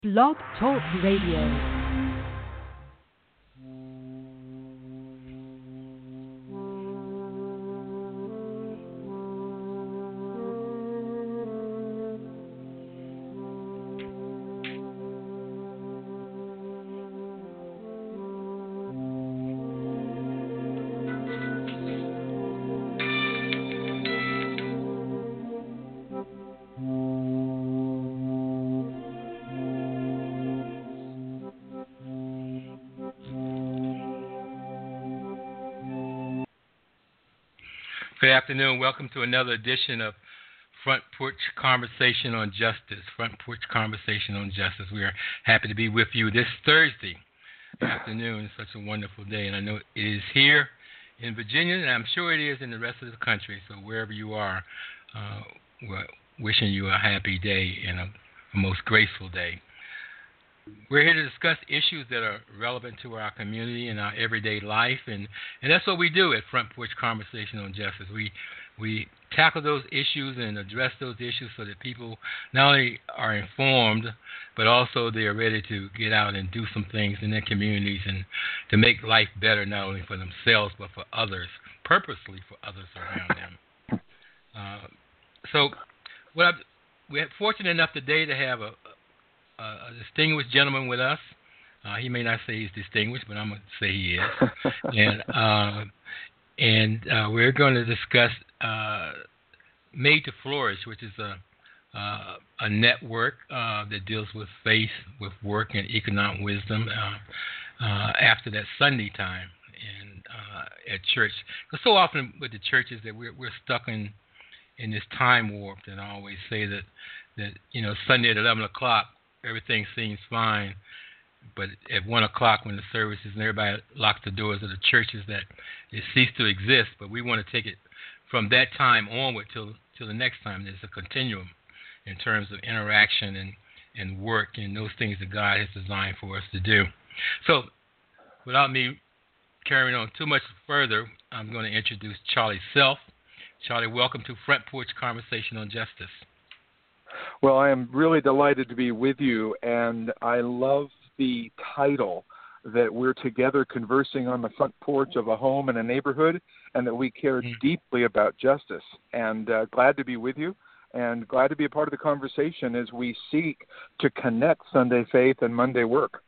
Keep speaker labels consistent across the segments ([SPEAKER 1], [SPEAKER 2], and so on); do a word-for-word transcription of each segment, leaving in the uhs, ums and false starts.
[SPEAKER 1] Blog Talk Radio.
[SPEAKER 2] Good afternoon. Welcome to another edition of Front Porch Conversation on Justice. Front Porch Conversation on Justice. We are happy to be with you this Thursday afternoon. It's such a wonderful day, and I know it is here in Virginia, and I'm sure it is in the rest of the country. So wherever you are, uh, we're wishing you a happy day and a, a most graceful day. We're here to discuss issues that are relevant to our community and our everyday life, and, and that's what we do at Front Porch Conversation on Justice. We we tackle those issues and address those issues so that people not only are informed, but also they are ready to get out and do some things in their communities and to make life better not only for themselves but for others, purposely for others around them. Uh, so what I've, we're fortunate enough today to have a a distinguished gentleman with us. Uh, he may not say he's distinguished, but I'm going to say he is. and uh, and uh, we're going to discuss uh, Made to Flourish, which is a uh, a network uh, that deals with faith, with work, and economic wisdom uh, uh, after that Sunday time and uh, at church. Because so often with the churches that we're we're stuck in in this time warp, and I always say that that you know Sunday at eleven o'clock. Everything seems fine, but at one o'clock when the services and everybody locks the doors of the churches, that it ceased to exist. But we want to take it from that time onward till till the next time. There's a continuum in terms of interaction and, and work and those things that God has designed for us to do. So, without me carrying on too much further, I'm going to introduce Charlie Self. Charlie, welcome to Front Porch Conversation on Justice.
[SPEAKER 3] Well, I am really delighted to be with you, and I love the title that we're together conversing on the front porch of a home in a neighborhood, and that we care mm-hmm. deeply about justice. And uh, glad to be with you, and glad to be a part of the conversation as we seek to connect Sunday faith and Monday work.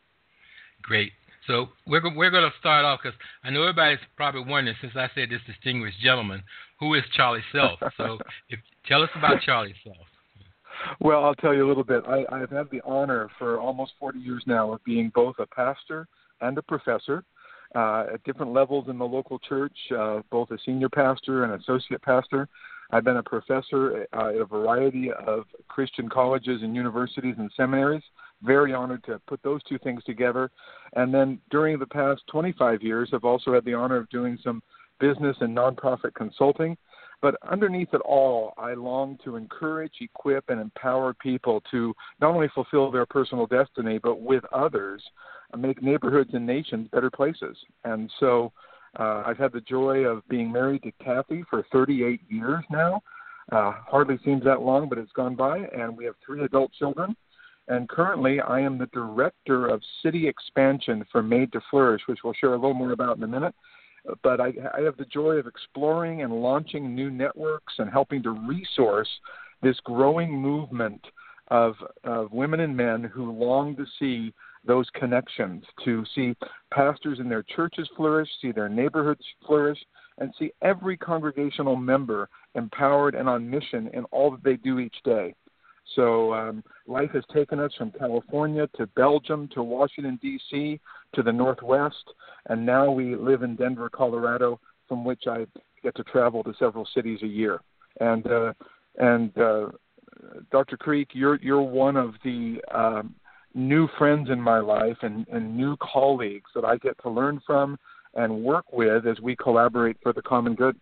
[SPEAKER 2] Great. So we're we're going to start off because I know everybody's probably wondering, since I said this distinguished gentleman, who is Charlie Self? So if, tell us about Charlie Self.
[SPEAKER 3] Well, I'll tell you a little bit. I, I've had the honor for almost forty years now of being both a pastor and a professor uh, at different levels in the local church, uh, both a senior pastor and associate pastor. I've been a professor uh, at a variety of Christian colleges and universities and seminaries. Very honored to put those two things together. And then during the past twenty-five years, I've also had the honor of doing some business and nonprofit consulting. But underneath it all, I long to encourage, equip, and empower people to not only fulfill their personal destiny, but with others, make neighborhoods and nations better places. And so uh, I've had the joy of being married to Kathy for thirty-eight years now. Uh, hardly seems that long, but it's gone by. And we have three adult children. And currently, I am the director of city expansion for Made to Flourish, which we'll share a little more about in a minute. But I, I have the joy of exploring and launching new networks and helping to resource this growing movement of, of women and men who long to see those connections, to see pastors in their churches flourish, see their neighborhoods flourish, and see every congregational member empowered and on mission in all that they do each day. So um, life has taken us from California to Belgium to Washington, D C, to the Northwest, and now we live in Denver, Colorado, from which I get to travel to several cities a year. And uh, and uh, Doctor Creek, you're you're one of the um, new friends in my life and, and new colleagues that I get to learn from and work with as we collaborate for the common good.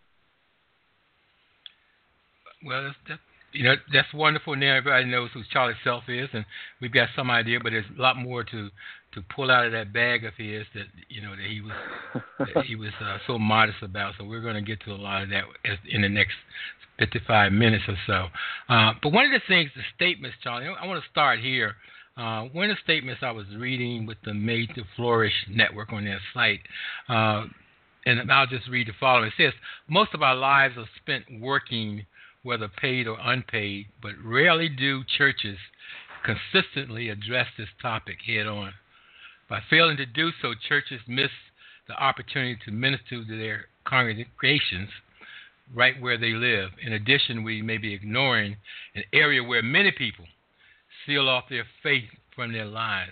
[SPEAKER 2] Well, that's, that's You know, that's wonderful. Now everybody knows who Charlie Self is, and we've got some idea, but there's a lot more to, to pull out of that bag of his that, you know, that he was that he was uh, so modest about. So we're going to get to a lot of that as, in the next fifty-five minutes or so. Uh, but one of the things, the statements, Charlie, I want to start here. Uh, one of the statements I was reading with the Made to Flourish network on their site, uh, and I'll just read the following. It says, most of our lives are spent working, whether paid or unpaid, but rarely do churches consistently address this topic head on. By failing to do so, churches miss the opportunity to minister to their congregations right where they live. In addition, we may be ignoring an area where many people seal off their faith from their lives.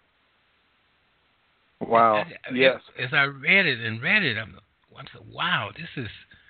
[SPEAKER 3] Wow.
[SPEAKER 2] As, as,
[SPEAKER 3] yes.
[SPEAKER 2] As I read it and read it, I'm, I'm like, wow, this is,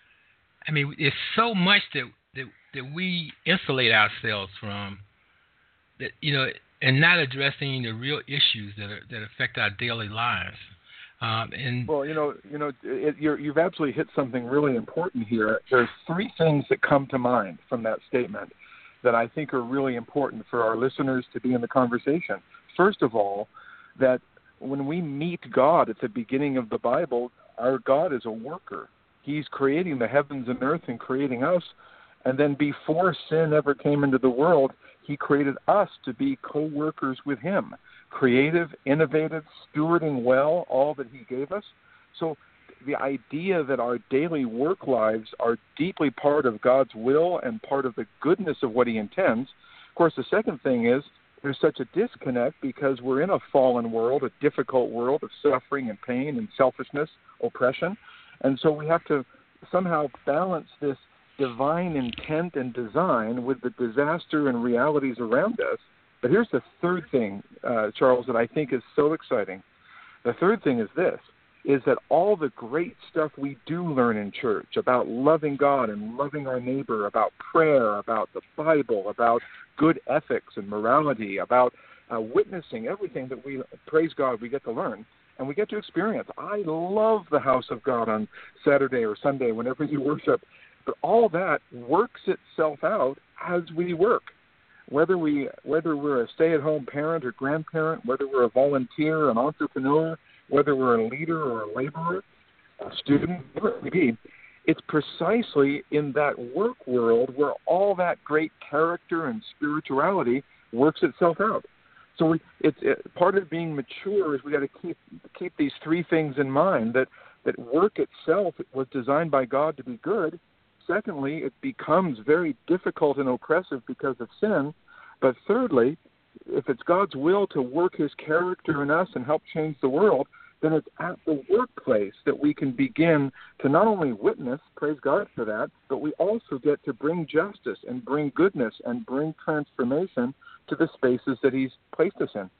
[SPEAKER 2] I mean, it's so much that, that, that we insulate ourselves from, that, you know, and not addressing the real issues that are, that affect our daily lives. Um, and
[SPEAKER 3] well, you know, you know, it, you're, you've absolutely hit something really important here. There's three things that come to mind from that statement that I think are really important for our listeners to be in the conversation. First of all, that when we meet God at the beginning of the Bible, our God is a worker. He's creating the heavens and earth and creating us. And then before sin ever came into the world, he created us to be co-workers with him, creative, innovative, stewarding well all that he gave us. So the idea that our daily work lives are deeply part of God's will and part of the goodness of what he intends. Of course, the second thing is there's such a disconnect because we're in a fallen world, a difficult world of suffering and pain and selfishness, oppression. And so we have to somehow balance this divine intent and design with the disaster and realities around us. But here's the third thing, uh, Charles, that I think is so exciting. The third thing is this, is that all the great stuff we do learn in church about loving God and loving our neighbor, about prayer, about the Bible, about good ethics and morality, about uh, witnessing, everything that we, praise God, we get to learn and we get to experience. I love the house of God on Saturday or Sunday, whenever you worship. But all that works itself out as we work. Whether we whether we're a stay-at-home parent or grandparent, whether we're a volunteer, an entrepreneur, whether we're a leader or a laborer, a student, whatever it may be, it's precisely in that work world where all that great character and spirituality works itself out. So we, it's it, part of being mature is we got to keep keep these three things in mind. That that work itself was designed by God to be good. Secondly, it becomes very difficult and oppressive because of sin. But thirdly, if it's God's will to work his character in us and help change the world, then it's at the workplace that we can begin to not only witness, praise God for that, but we also get to bring justice and bring goodness and bring transformation to the spaces that he's placed us in.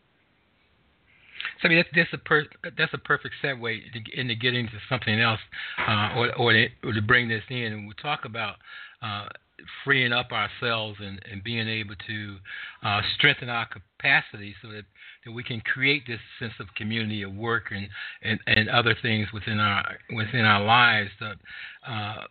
[SPEAKER 2] So I mean, that's, that's a per, that's a perfect segue to, into getting to something else, uh, or, or, to, or to bring this in. And we talk about uh, freeing up ourselves and, and being able to uh, strengthen our capacity so that, that we can create this sense of community of work and, and, and other things within our within our lives. That, uh,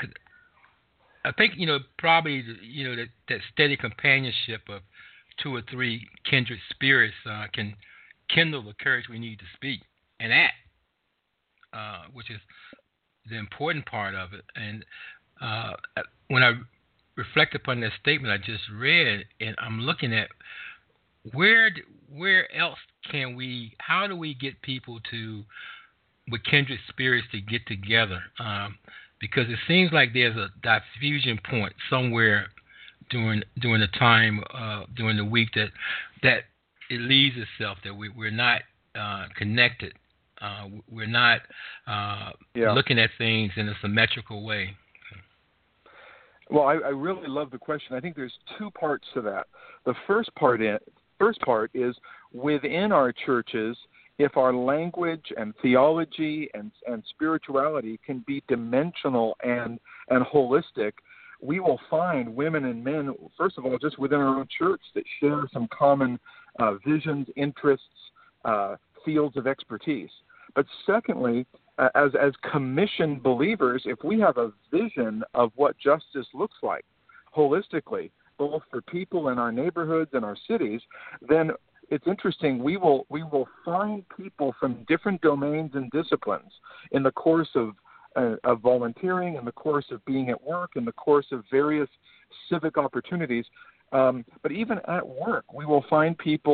[SPEAKER 2] I think you know probably you know that, that steady companionship of two or three kindred spirits uh, can kindle the courage we need to speak and act, uh, which is the important part of it. And uh, when I reflect upon that statement I just read, and I'm looking at where where else can we, how do we get people to, with kindred spirits, to get together? Um, because it seems like there's a diffusion point somewhere during during the time uh, during the week that that it leaves itself, that we, we're not uh, connected. Uh, we're not uh,
[SPEAKER 3] yeah.
[SPEAKER 2] looking at things in a symmetrical way.
[SPEAKER 3] Well, I, I really love the question. I think there's two parts to that. The first part, in, first part is within our churches, if our language and theology and, and spirituality can be dimensional and, and holistic, we will find women and men, first of all, just within our own church that share some common uh, visions, interests, uh, fields of expertise. But secondly, uh, as as commissioned believers, if we have a vision of what justice looks like holistically, both for people in our neighborhoods and our cities, then it's interesting. We will we will find people from different domains and disciplines in the course of uh, of volunteering, in the course of being at work, in the course of various civic opportunities. Um, but even at work, we will find people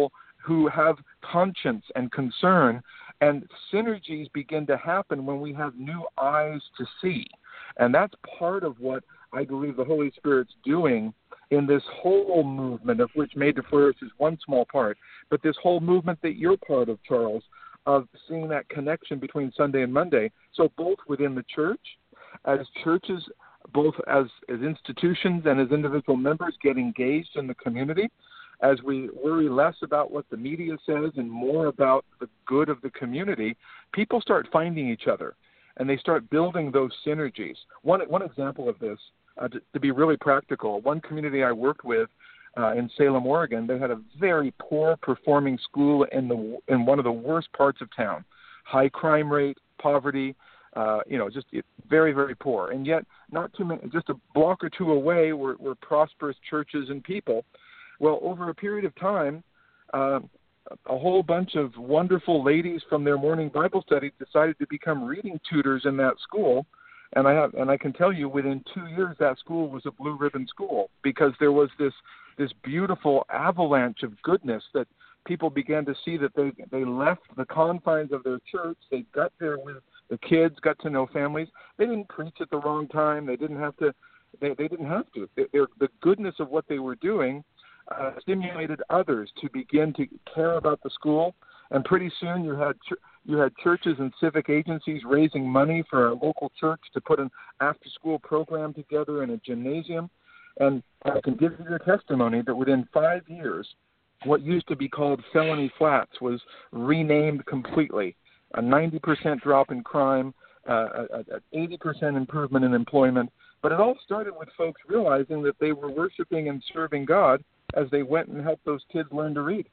[SPEAKER 3] who have conscience and concern, and synergies begin to happen when we have new eyes to see. And that's part of what I believe the Holy Spirit's doing in this whole movement, of which Made to Flourish is one small part, but this whole movement that you're part of, Charles, of seeing that connection between Sunday and Monday. So both within the church, as churches, both as, as institutions and as individual members get engaged in the community, as we worry less about what the media says and more about the good of the community, people start finding each other, and they start building those synergies. One, one example of this, uh, to, to be really practical, one community I worked with uh, in Salem, Oregon, they had a very poor-performing school in the in one of the worst parts of town, high crime rate, poverty, uh, you know, just very, very poor. And yet, not too many, just a block or two away were, were prosperous churches and people. Well, over a period of time, uh, a whole bunch of wonderful ladies from their morning Bible study decided to become reading tutors in that school. And I have, and I can tell you, within two years, that school was a blue ribbon school, because there was this this beautiful avalanche of goodness that people began to see, that they they left the confines of their church. They got there with the kids, got to know families. They didn't preach at the wrong time. They didn't have to. They, they didn't have to. They, the goodness of what they were doing Uh, stimulated others to begin to care about the school, and pretty soon you had ch- you had churches and civic agencies raising money for a local church to put an after-school program together in a gymnasium. And I can give you the testimony that within five years, what used to be called Felony Flats was renamed completely. A ninety percent drop in crime, uh, an eighty percent improvement in employment. But it all started with folks realizing that they were worshiping and serving God as they went and helped those kids learn to read.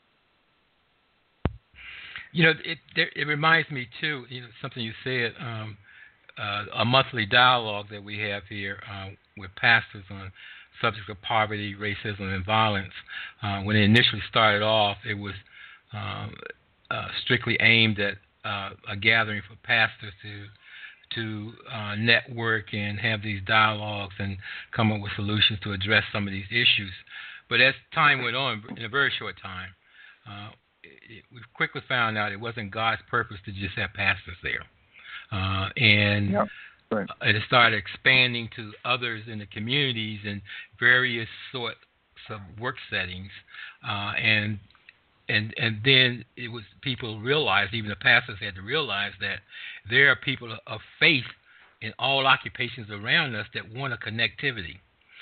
[SPEAKER 2] You know, it it reminds me too. You know, something you said. Um, uh, a monthly dialogue that we have here uh, with pastors on subjects of poverty, racism, and violence. Uh, when it initially started off, it was um, uh, strictly aimed at uh, a gathering for pastors to to uh, network and have these dialogues and come up with solutions to address some of these issues. But as time went on, in a very short time, uh, it, we quickly found out it wasn't God's purpose to just have pastors there. Uh, and
[SPEAKER 3] yeah, right.
[SPEAKER 2] it started expanding to others in the communities in various sorts of work settings. Uh, and and and then it was people realized, even the pastors had to realize, that there are people of faith in all occupations around us that want a connectivity.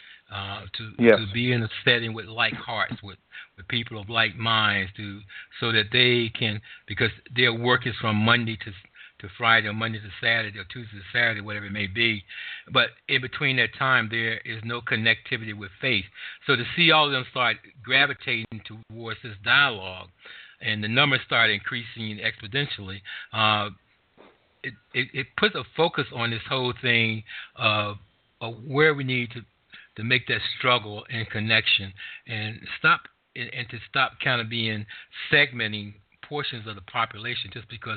[SPEAKER 2] Uh, to
[SPEAKER 3] yes.
[SPEAKER 2] to be in a setting with like hearts, with, with people of like minds, to so that they can, because their work is from Monday to to Friday, or Monday to Saturday, or Tuesday to Saturday, whatever it may be. But in between that time, there is no connectivity with faith. So to see all of them start gravitating towards this dialogue, and the numbers start increasing exponentially, uh, it, it it puts a focus on this whole thing of, of where we need to. to make that struggle and connection, and stop and, and to stop kind of being segmenting portions of the population just because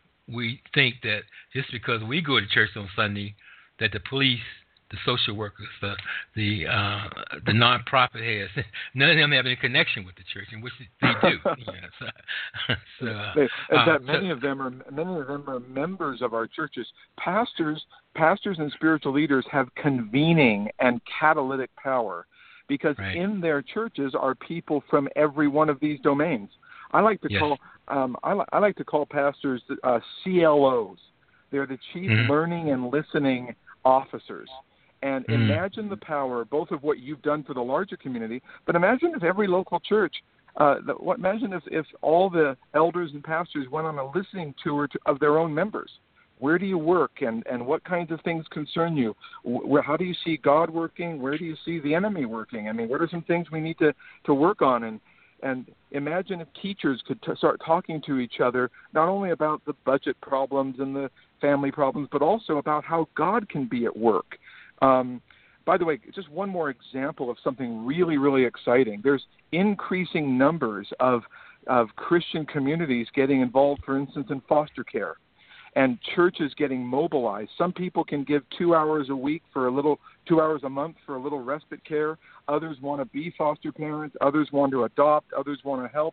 [SPEAKER 2] we think that just because we go to church on Sunday that the police, the social workers, the the uh, the nonprofit heads, none of them have any connection with the church, in which they do. Yeah, so, so,
[SPEAKER 3] they,
[SPEAKER 2] uh,
[SPEAKER 3] that many
[SPEAKER 2] so,
[SPEAKER 3] of them are many of them are members of our churches. Pastors, pastors, and spiritual leaders have convening and catalytic power, because
[SPEAKER 2] right.
[SPEAKER 3] in their churches are people from every one of these domains. I like to
[SPEAKER 2] yes.
[SPEAKER 3] call um, I, li- I like to call pastors uh, C L Os. They're the Chief
[SPEAKER 2] mm-hmm.
[SPEAKER 3] Learning and Listening Officers. And
[SPEAKER 2] mm.
[SPEAKER 3] imagine the power, both of what you've done for the larger community, but imagine if every local church, uh, the, what, imagine if, if all the elders and pastors went on a listening tour to, of their own members. Where do you work, and, and what kinds of things concern you? Where, how do you see God working? Where do you see the enemy working? I mean, what are some things we need to, to work on? And, and imagine if teachers could t- start talking to each other, not only about the budget problems and the family problems, but also about how God can be at work. Um, by the way, just one more example of something really, really exciting. There's increasing numbers of of Christian communities getting involved, for instance, in foster care, and churches getting mobilized. Some people can give two hours a week for a little, two hours a month for a little respite care. Others want to be foster parents. Others want to adopt. Others want to help.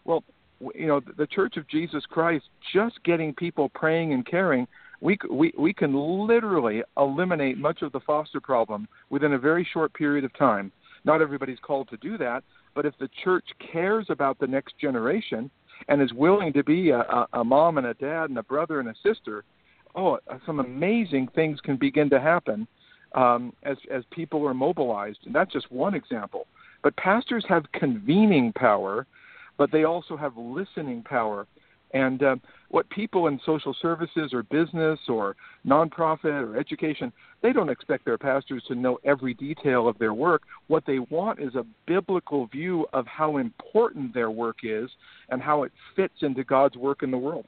[SPEAKER 3] Well, you know, the Church of Jesus Christ, just getting people praying and caring, we we we can literally eliminate much of the foster problem within a very short period of time. Not everybody's called to do that, but if the church cares about the next generation and is willing to be a, a, a mom and a dad and a brother and a sister, oh, some amazing things can begin to happen um, as as people are mobilized. And that's just one example. But pastors have convening power, but they also have listening power. And uh, what people in social services or business or nonprofit or education, they don't expect their pastors to know every detail of their work. What they want is a biblical view of how important their work is and how it fits into God's work in the world.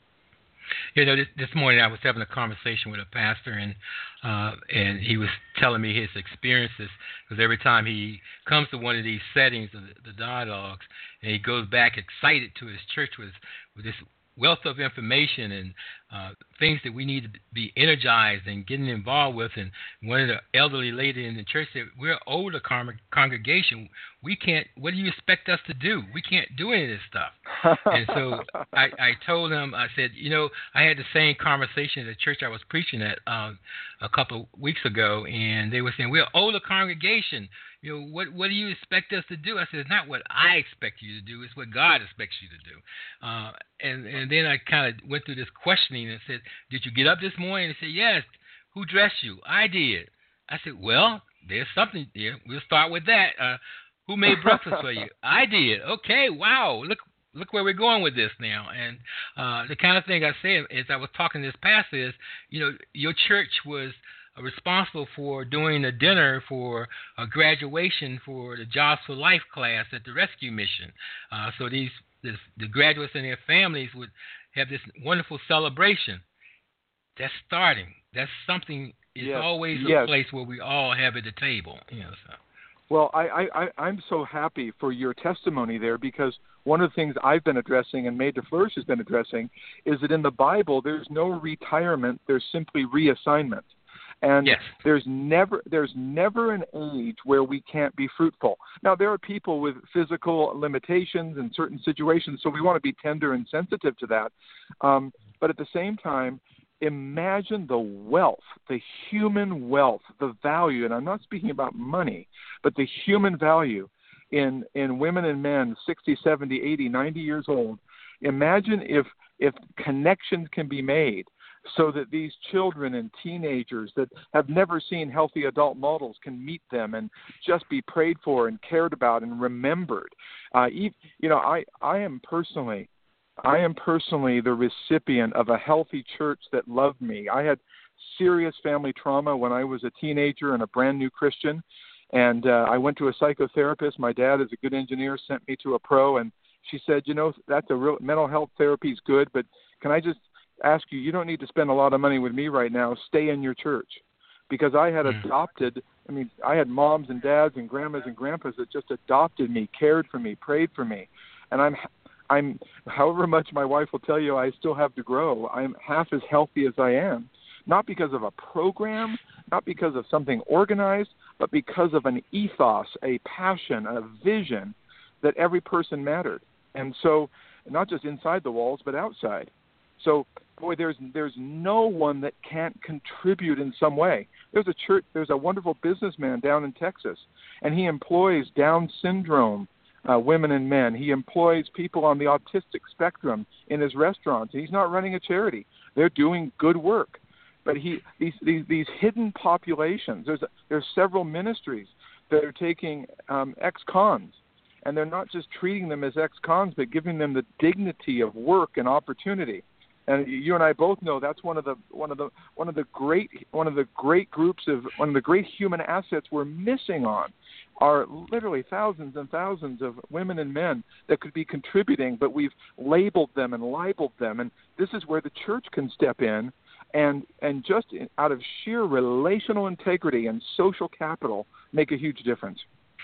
[SPEAKER 2] You know, this, this morning I was having a conversation with a pastor, and uh, and he was telling me his experiences, because every time he comes to one of these settings, of the, the dialogues, and he goes back excited to his church with, with this wealth of information and uh, things that we need to be energized and getting involved with. And one of the elderly lady in the church said, "We're an older con- congregation. We can't, what do you expect us to do? We can't do any of this stuff." And so I, I told him, I said, you know, I had the same conversation at the church I was preaching at um, a couple of weeks ago, and they were saying, "We're an older congregation. You know, what what do you expect us to do?" I said, "It's not what I expect you to do. It's what God expects you to do." Uh, and, and then I kind of went through this questioning and said, "Did you get up this morning?" And they said, "Yes." "Who dressed you?" "I did." I said, "Well, there's something there. We'll start with that. Uh, who made breakfast for you?" "I did." "Okay, wow. Look look where we're going with this now." And uh, the kind of thing I said as I was talking to this pastor is, you know, your church was responsible for doing a dinner for a graduation for the Jobs for Life class at the rescue mission. Uh, so these this, the graduates and their families would have this wonderful celebration. That's starting. That's something. It's
[SPEAKER 3] yes.
[SPEAKER 2] always
[SPEAKER 3] yes.
[SPEAKER 2] a place where we all have at the table. You know, so.
[SPEAKER 3] Well, I, I, I'm so happy for your testimony there, because one of the things I've been addressing and Made to Flourish has been addressing is that in the Bible there's no retirement, there's simply reassignment. And
[SPEAKER 2] yes.
[SPEAKER 3] there's never there's never an age where we can't be fruitful. Now, there are people with physical limitations in certain situations, so we want to be tender and sensitive to that. Um, but at the same time, imagine the wealth, the human wealth, the value, and I'm not speaking about money, but the human value in, in women and men sixty, seventy, eighty, ninety years old. Imagine if if connections can be made so that these children and teenagers that have never seen healthy adult models can meet them and just be prayed for and cared about and remembered. Uh, you know, I, I am personally, I am personally the recipient of a healthy church that loved me. I had serious family trauma when I was a teenager and a brand new Christian, and uh, I went to a psychotherapist. My dad is a good engineer, sent me to a pro, and she said, you know, that's a real mental health therapy is good, but can I just ask you, you don't need to spend a lot of money with me right now. Stay in your church. Because I had mm. adopted, I mean, I had moms and dads and grandmas and grandpas that just adopted me, cared for me, prayed for me. And I'm, I'm, however much my wife will tell you, I still have to grow. I'm half as healthy as I am, not because of a program, not because of something organized, but because of an ethos, a passion, a vision that every person mattered. And so, not just inside the walls, but outside. So, boy, there's there's no one that can't contribute in some way. There's a church, there's a wonderful businessman down in Texas, and he employs Down syndrome uh, women and men. He employs people on the autistic spectrum in his restaurants. He's not running a charity. They're doing good work. But he these these, these hidden populations. There's a, there's several ministries that are taking um, ex-cons. And they're not just treating them as ex-cons, but giving them the dignity of work and opportunity. And you and I both know that's one of the one of the one of the great one of the great groups of one of the great human assets we're missing on are literally thousands and thousands of women and men that could be contributing, but we've labeled them and libeled them. And this is where the church can step in and and just out of sheer relational integrity and social capital make a huge difference.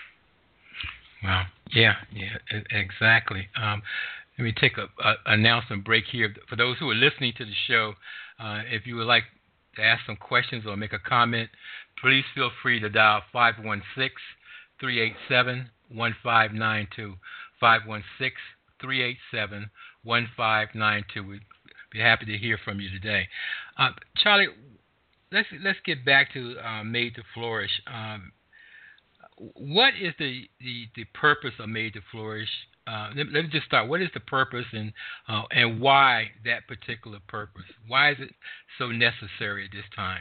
[SPEAKER 2] Wow. Yeah, yeah, exactly. Um, let me take a, a announcement break here. For those who are listening to the show, uh, if you would like to ask some questions or make a comment, please feel free to dial five one six, three eight seven, one five nine two, five one six, three eight seven, one five nine two. We'd be happy to hear from you today. Uh, Charlie, let's let's get back to uh, Made to Flourish. Um, what is the, the, the purpose of Made to Flourish? Uh, let, let me just start. What is the purpose, and uh, and why that particular purpose? Why is it so necessary at this time?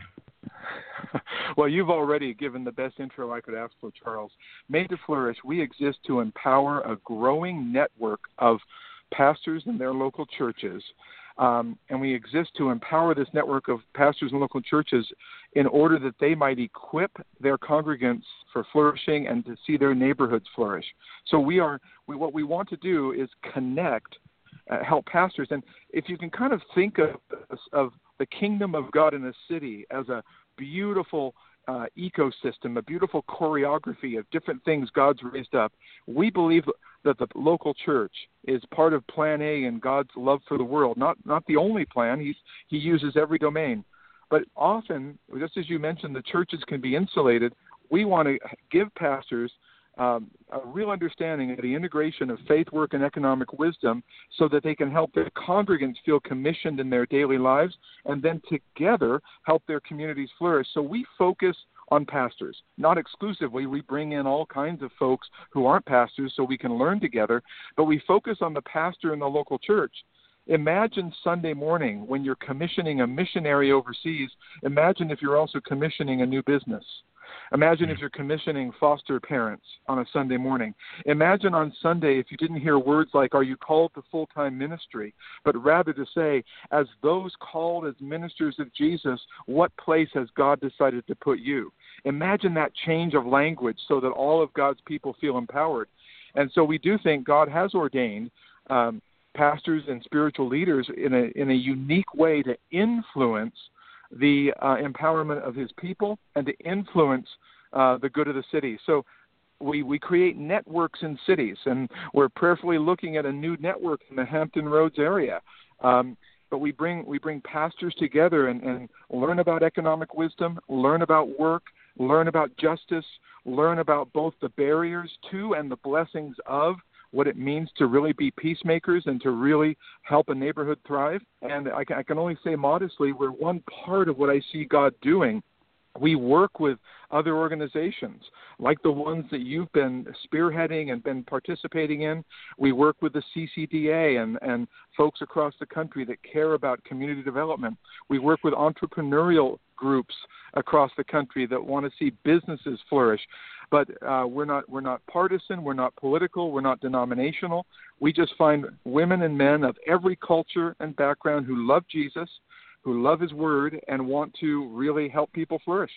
[SPEAKER 3] Well, you've already given the best intro I could ask for, Charles. Made to Flourish, we exist to empower a growing network of pastors in their local churches. Um, and we exist to empower this network of pastors and local churches in order that they might equip their congregants for flourishing and to see their neighborhoods flourish. So we are, we, what we want to do is connect, uh, help pastors. And if you can kind of think of, of the kingdom of God in a city as a beautiful uh, ecosystem, a beautiful choreography of different things God's raised up, we believe that the local church is part of Plan A in God's love for the world. Not not the only plan. He's, he uses every domain. But often, just as you mentioned, the churches can be insulated. We want to give pastors um, a real understanding of the integration of faith, work, and economic wisdom so that they can help their congregants feel commissioned in their daily lives and then together help their communities flourish. So we focus on pastors, not exclusively. We bring in all kinds of folks who aren't pastors so we can learn together, but we focus on the pastor in the local church. Imagine Sunday morning when you're commissioning a missionary overseas. Imagine if you're also commissioning a new business. Imagine if you're commissioning foster parents on a Sunday morning. Imagine on Sunday if you didn't hear words like, are you called to full-time ministry, but rather to say, as those called as ministers of Jesus, what place has God decided to put you? Imagine that change of language so that all of God's people feel empowered. And so we do think God has ordained um, pastors and spiritual leaders in a in a unique way to influence the uh, empowerment of his people and to influence uh, the good of the city. So we, we create networks in cities, and we're prayerfully looking at a new network in the Hampton Roads area. Um, but we bring we bring pastors together and, and learn about economic wisdom, learn about work, learn about justice, learn about both the barriers to and the blessings of what it means to really be peacemakers and to really help a neighborhood thrive. And I can, I can only say modestly, we're one part of what I see God doing. We work with other organizations like the ones that you've been spearheading and been participating in. We work with the C C D A and, and folks across the country that care about community development. We work with entrepreneurial groups across the country that want to see businesses flourish. But uh, we're not we're not partisan, we're not political, we're not denominational. We just find women and men of every culture and background who love Jesus, who love his word, and want to really help people flourish.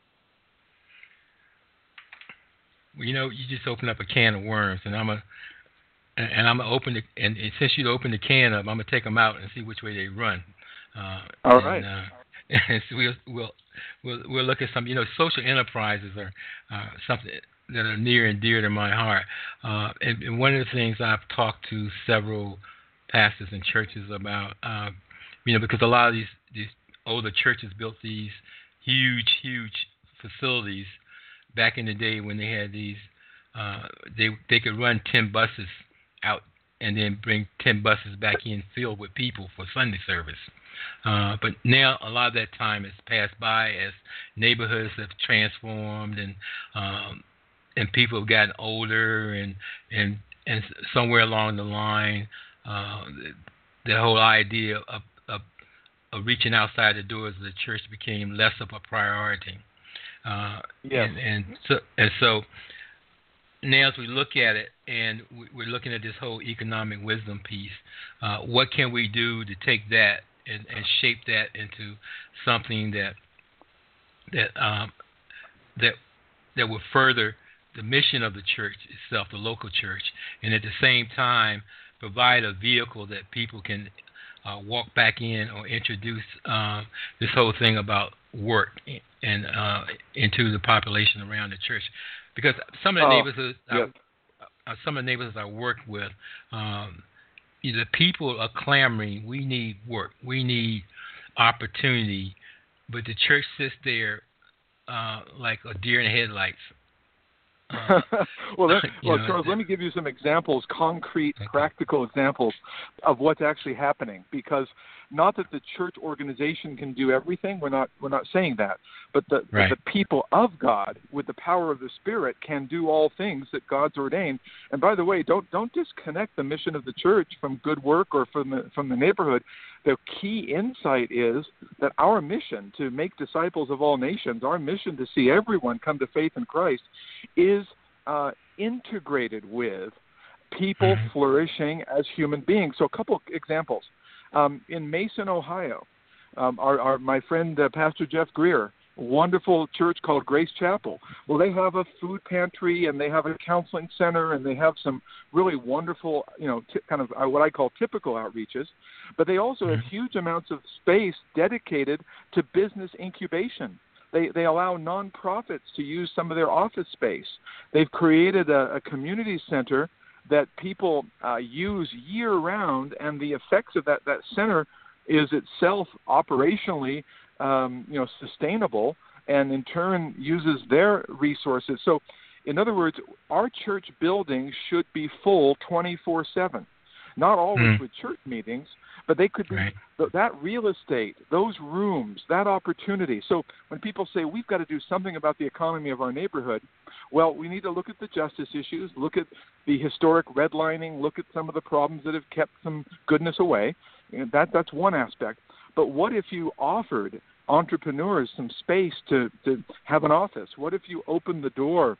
[SPEAKER 2] Well, you know, you just opened up a can of worms, and I'm a and I'm gonna open the, and, and since you opened the can up, I'm gonna take them out and see which way they run. Uh,
[SPEAKER 3] All
[SPEAKER 2] and,
[SPEAKER 3] right.
[SPEAKER 2] Uh, and so we'll we'll we'll we'll look at some. You know, social enterprises are uh, something that are near and dear to my heart. Uh, and, and one of the things I've talked to several pastors and churches about, uh, you know, because a lot of these these older churches built these huge huge facilities back in the day when they had these. Uh, they they could run ten buses out and then bring ten buses back in filled with people for Sunday service. Uh, but now a lot of that time has passed by as neighborhoods have transformed and um, and people have gotten older and and and somewhere along the line, uh, the, the whole idea of, of of reaching outside the doors of the church became less of a priority. Uh,
[SPEAKER 3] yes.
[SPEAKER 2] and, and so and so. Now, as we look at it, and we're looking at this whole economic wisdom piece, uh, what can we do to take that and, and shape that into something that that um, that that will further the mission of the church itself, the local church, and at the same time provide a vehicle that people can uh, walk back in or introduce uh, this whole thing about work and uh, into the population around the church. Because some of the
[SPEAKER 3] oh,
[SPEAKER 2] neighborhoods,
[SPEAKER 3] yep.
[SPEAKER 2] I, uh, some of the neighborhoods I work with, um, the people are clamoring. We need work. We need opportunity. But the church sits there uh, like a deer in the headlights, Uh,
[SPEAKER 3] well, let, well,
[SPEAKER 2] know,
[SPEAKER 3] Charles, let me give you some examples, concrete,
[SPEAKER 2] okay.
[SPEAKER 3] practical examples of what's actually happening. Because not that the church organization can do everything. We're not. We're not saying that. But the,
[SPEAKER 2] right.
[SPEAKER 3] the, the people of God, with the power of the Spirit, can do all things that God's ordained. And by the way, don't don't disconnect the mission of the church from good work or from the from the neighborhood. The key insight is that our mission to make disciples of all nations, our mission to see everyone come to faith in Christ, is uh, integrated with people mm-hmm. flourishing as human beings. So a couple examples. Um, in Mason, Ohio, um, our, our, my friend uh, Pastor Jeff Greer, wonderful church called Grace Chapel. Well, they have a food pantry and they have a counseling center and they have some really wonderful, you know, t- kind of uh, what I call typical outreaches. But they also mm-hmm. have huge amounts of space dedicated to business incubation. They they allow nonprofits to use some of their office space. They've created a, a community center that people uh, use year-round, and the effects of that, that center is itself operationally um, you know, sustainable, and in turn uses their resources. So, in other words, our church building should be full twenty-four seven. Not always mm. with church meetings, but they could be right. th- that real estate, those rooms, that opportunity. So when people say we've got to do something about the economy of our neighborhood, well, we need to look at the justice issues, look at the historic redlining, look at some of the problems that have kept some goodness away. And that that's one aspect. But what if you offered entrepreneurs some space to, to have an office? What if you opened the door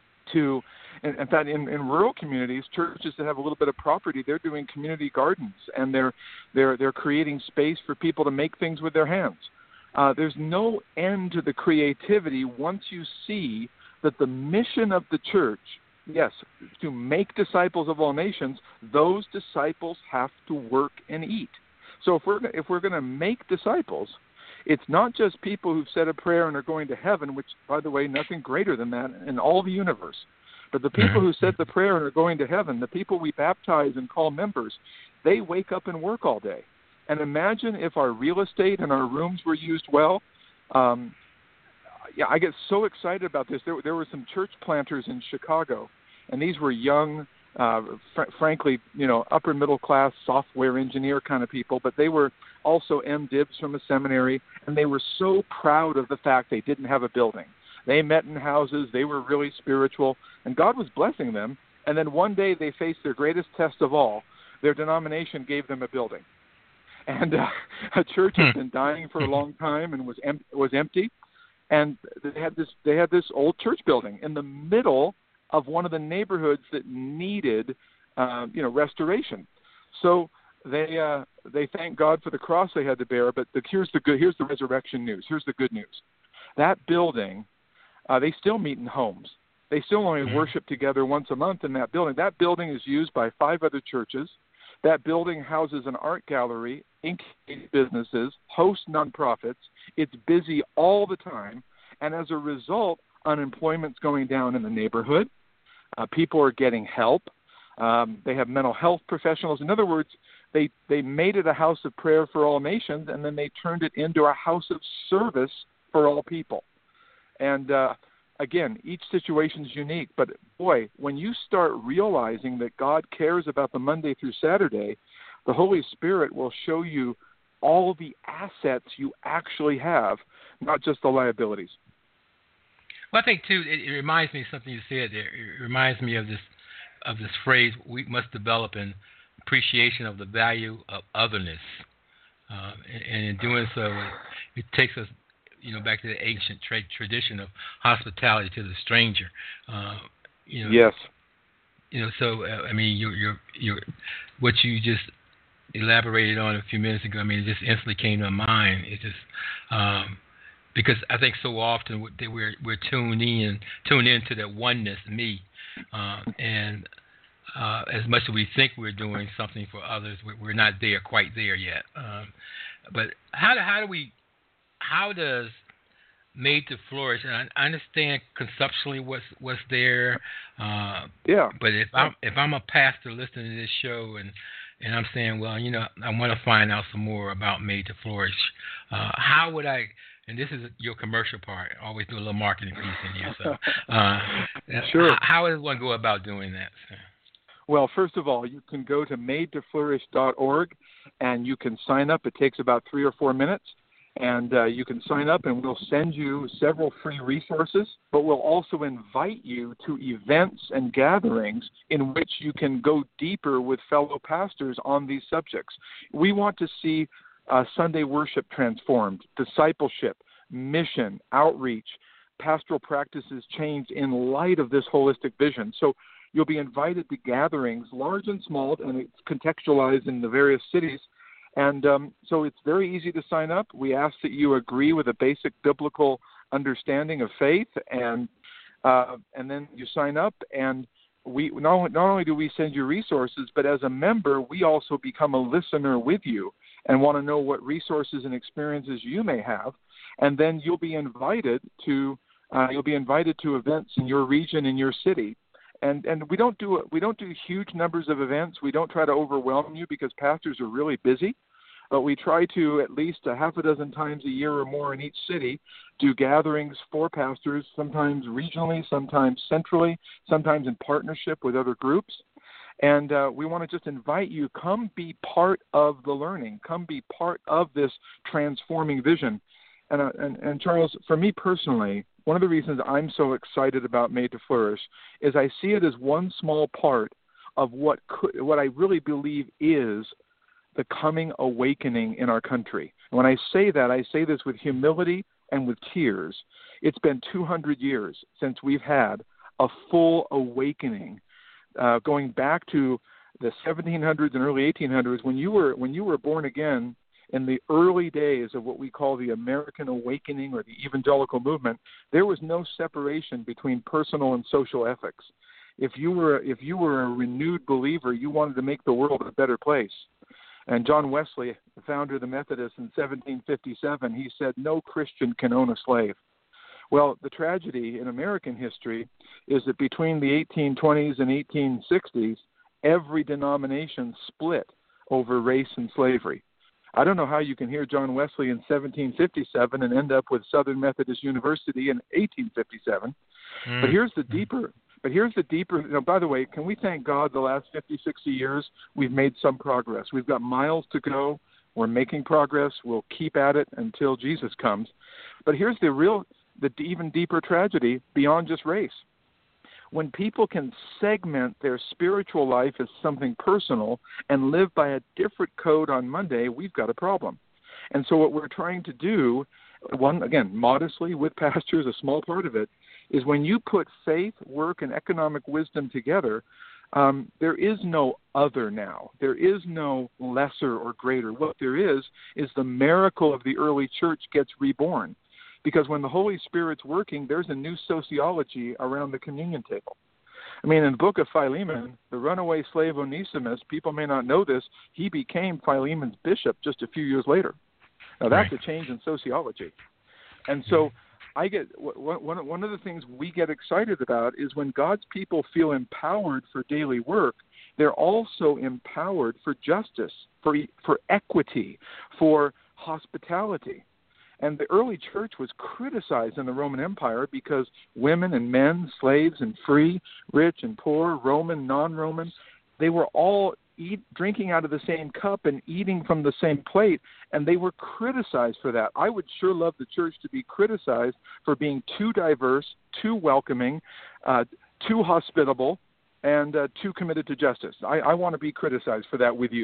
[SPEAKER 3] to, in, in fact, in, in rural communities, churches that have a little bit of property, they're doing community gardens, and they're they're they're creating space for people to make things with their hands. Uh, there's no end to the creativity once you see that the mission of the church, yes, to make disciples of all nations, those disciples have to work and eat. So if we're if we're going to make disciples, it's not just people who've said a prayer and are going to heaven, which, by the way, nothing greater than that in all the universe. But the people who said the prayer and are going to heaven, the people we baptize and call members, they wake up and work all day. And imagine if our real estate and our rooms were used well. Um, yeah, I get so excited about this. There, there were some church planters in Chicago, and these were young, uh, fr- frankly, you know, upper middle class software engineer kind of people, but they were also M Dibs from a seminary, and they were so proud of the fact they didn't have a building. They met in houses. They were really spiritual, and God was blessing them. And then one day they faced their greatest test of all. Their denomination gave them a building. And uh, a church had been dying for a long time and was em- was empty. And they had this they had this old church building in the middle of one of the neighborhoods that needed uh, you know restoration. So they uh, they thank God for the cross they had to bear. But the, here's the good here's the resurrection news. Here's the good news. That building, uh, they still meet in homes. They still only mm-hmm. worship together once a month in that building. That building is used by five other churches. That building houses an art gallery, incubates businesses, hosts nonprofits. It's busy all the time. And as a result, unemployment's going down in the neighborhood. Uh, people are getting help. Um, they have mental health professionals. In other words, they, they made it a house of prayer for all nations, and then they turned it into a house of service for all people. And uh, again, each situation is unique. But boy, when you start realizing that God cares about the Monday through Saturday, the Holy Spirit will show you all the assets you actually have, not just the liabilities.
[SPEAKER 2] Well, I think too, it, it reminds me of something you said there. It reminds me of this of this phrase: we must develop an appreciation of the value of otherness, uh, and, and in doing so, it, it takes us, you know, back to the ancient tra- tradition of hospitality to the stranger. Uh, you know,
[SPEAKER 3] yes.
[SPEAKER 2] You know, so uh, I mean, you you you what you just elaborated on a few minutes ago. I mean, it just instantly came to mind. It just um, because I think so often we're we're tuned in tuned into that oneness, me, uh, and uh, as much as we think we're doing something for others, we're, we're not there quite there yet. Um, but how do how do we how does Made to Flourish? And I understand conceptually what's what's there. Uh,
[SPEAKER 3] yeah.
[SPEAKER 2] But if I'm if I'm a pastor listening to this show and and I'm saying, well, you know, I want to find out some more about Made to Flourish, uh, how would I? and this is your commercial part. I always do a little marketing piece in here. So, uh,
[SPEAKER 3] sure.
[SPEAKER 2] How, how does one go about doing that, sir?
[SPEAKER 3] Well, first of all, you can go to made to flourish dot org and you can sign up. It takes about three or four minutes. And uh, you can sign up, and we'll send you several free resources, but we'll also invite you to events and gatherings in which you can go deeper with fellow pastors on these subjects. We want to see uh, Sunday worship transformed, discipleship, mission, outreach, pastoral practices changed in light of this holistic vision. So you'll be invited to gatherings, large and small, and it's contextualized in the various cities. And um, so it's very easy to sign up. We ask that you agree with a basic biblical understanding of faith, and uh, and then you sign up. And we not, not only do we send you resources, but as a member, we also become a listener with you and want to know what resources and experiences you may have. And then you'll be invited to uh, you'll be invited to events in your region, in your city. And and we don't do we don't do huge numbers of events. We don't try to overwhelm you because pastors are really busy. But we try to at least a half a dozen times a year or more in each city do gatherings for pastors, sometimes regionally, sometimes centrally, sometimes in partnership with other groups. And uh, we want to just invite you, come be part of the learning, come be part of this transforming vision. And, uh, and, and Charles, for me personally, one of the reasons I'm so excited about Made to Flourish is I see it as one small part of what could, what I really believe is the coming awakening in our country. And when I say that, I say this with humility and with tears. It's been two hundred years since we've had a full awakening, uh, going back to the seventeen hundreds and early eighteen hundreds, when you were when you were born again. In the early days of what we call the American Awakening or the evangelical movement, there was no separation between personal and social ethics. If you were if you were a renewed believer, you wanted to make the world a better place. And John Wesley, the founder of the Methodists in seventeen fifty-seven, he said, no Christian can own a slave. Well, the tragedy in American history is that between the eighteen twenties and eighteen sixties, every denomination split over race and slavery. I don't know how you can hear John Wesley in seventeen fifty-seven and end up with Southern Methodist University in eighteen fifty-seven. Mm. But here's the deeper, but here's the deeper, you know, by the way, can we thank God the last fifty, sixty years, we've made some progress. We've got miles to go. We're making progress. We'll keep at it until Jesus comes. But here's the real, the even deeper tragedy beyond just race. When people can segment their spiritual life as something personal and live by a different code on Monday, we've got a problem. And so what we're trying to do, one, again, modestly with pastors, a small part of it, is when you put faith, work, and economic wisdom together, um, there is no other now. There is no lesser or greater. What there is is the miracle of the early church gets reborn. Because when the Holy Spirit's working, there's a new sociology around the communion table. I mean, in the book of Philemon, the runaway slave Onesimus, people may not know this, he became Philemon's bishop just a few years later. Now, that's right. A change in sociology. And so I get one, one of the things we get excited about is when God's people feel empowered for daily work, they're also empowered for justice, for for equity, for hospitality. And the early church was criticized in the Roman Empire because women and men, slaves and free, rich and poor, Roman, non-Roman, they were all eat, drinking out of the same cup and eating from the same plate, and they were criticized for that. I would sure love the church to be criticized for being too diverse, too welcoming, uh, too hospitable, and uh, too committed to justice. I, I want to be criticized for that with you.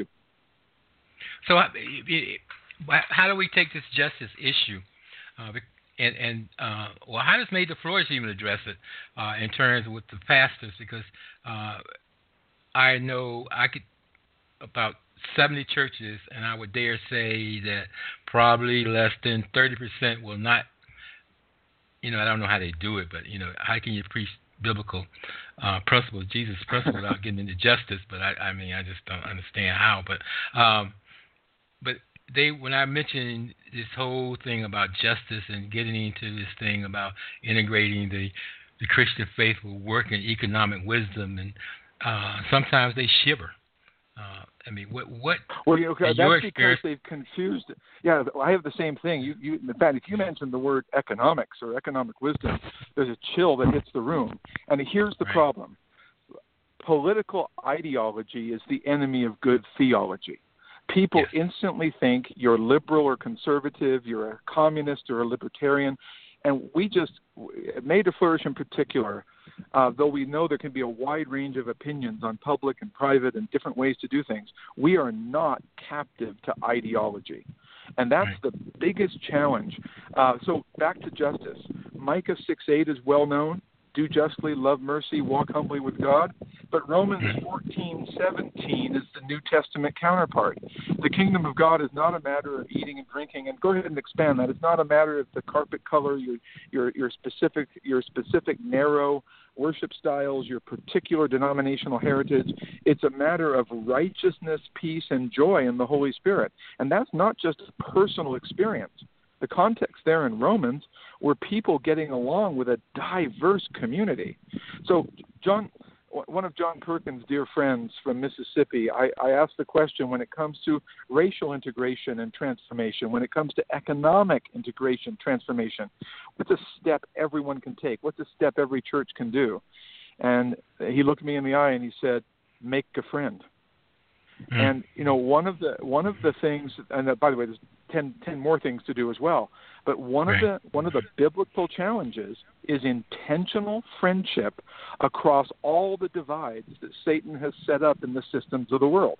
[SPEAKER 2] So uh, how do we take this justice issue, uh, and, and uh, well, how does Made to Flourish even address it uh, in terms with the pastors? Because uh, I know I could about seventy churches, and I would dare say that probably less than thirty percent will not. You know, I don't know how they do it, but you know, how can you preach biblical uh, principles, Jesus' principles, without getting into justice? But I, I mean, I just don't understand how. But um, but They, when I mentioned this whole thing about justice and getting into this thing about integrating the, the Christian faith with work and economic wisdom, and uh, sometimes they shiver Uh, I mean, what what?
[SPEAKER 3] Well, you know,
[SPEAKER 2] in
[SPEAKER 3] that's
[SPEAKER 2] your
[SPEAKER 3] because
[SPEAKER 2] experience,
[SPEAKER 3] they've confused. Yeah, I have the same thing. You, you, in fact, if you mention the word economics or economic wisdom, there's a chill that hits the room. And here's the
[SPEAKER 2] right.
[SPEAKER 3] problem: political ideology is the enemy of good theology. People
[SPEAKER 2] Yes.
[SPEAKER 3] instantly think you're liberal or conservative, you're a communist or a libertarian, and we just, Made to Flourish in particular, uh, though we know there can be a wide range of opinions on public and private and different ways to do things, we are not captive to ideology. And that's
[SPEAKER 2] Right.
[SPEAKER 3] the biggest challenge. Uh, so back to justice. Micah six eight is well known. Do justly, love mercy, walk humbly with God. But Romans fourteen seventeen is the New Testament counterpart. The kingdom of God is not a matter of eating and drinking. And go ahead and expand that. It's not a matter of the carpet color, your your your specific your specific narrow worship styles, your particular denominational heritage. It's a matter of righteousness, peace, and joy in the Holy Spirit. And that's not just a personal experience. The context there in Romans were people getting along with a diverse community. So, John, one of John Perkins' dear friends from Mississippi, I, I asked the question when it comes to racial integration and transformation, when it comes to economic integration, transformation, what's a step everyone can take? What's a step every church can do? And he looked me in the eye and he said, make a friend. Mm. And, you know, one of the one of the things, and uh, by the way, there's ten, ten more things to do as well, but one right. of the one of the biblical challenges is intentional friendship across all the divides that Satan has set up in the systems of the world.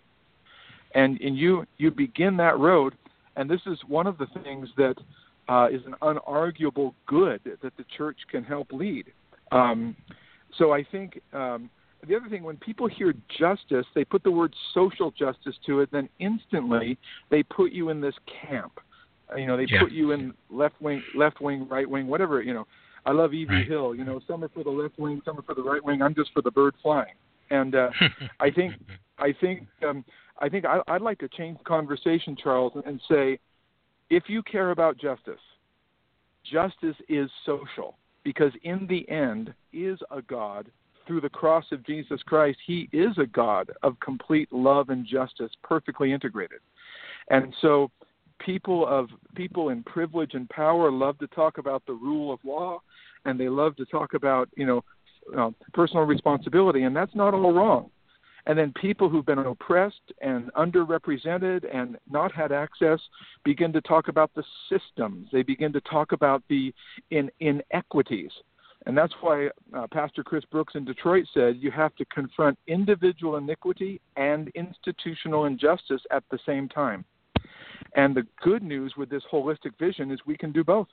[SPEAKER 3] And, and you you begin that road, and this is one of the things that uh, is an unarguable good that the church can help lead. Um, so I think um, the other thing, when people hear justice, they put the word social justice to it, then instantly they put you in this camp. You know, they
[SPEAKER 2] yeah.
[SPEAKER 3] put you in left wing, left wing, right wing, whatever. You know, I love Evie
[SPEAKER 2] right.
[SPEAKER 3] Hill. You know, some are for the left wing, some are for the right wing. I'm just for the bird flying. And uh, I think, I think, um, I think I, I'd like to change the conversation, Charles, and say, if you care about justice, justice is social, because in the end is a God. Through the cross of Jesus Christ, he is a God of complete love and justice, perfectly integrated. And so people of people in privilege and power love to talk about the rule of law, and they love to talk about, you know, uh, personal responsibility, and that's not all wrong. And then people who've been oppressed and underrepresented and not had access begin to talk about the systems. They begin to talk about the in, inequities. And that's why uh, Pastor Chris Brooks in Detroit said you have to confront individual iniquity and institutional injustice at the same time. And the good news with this holistic vision is we can do both.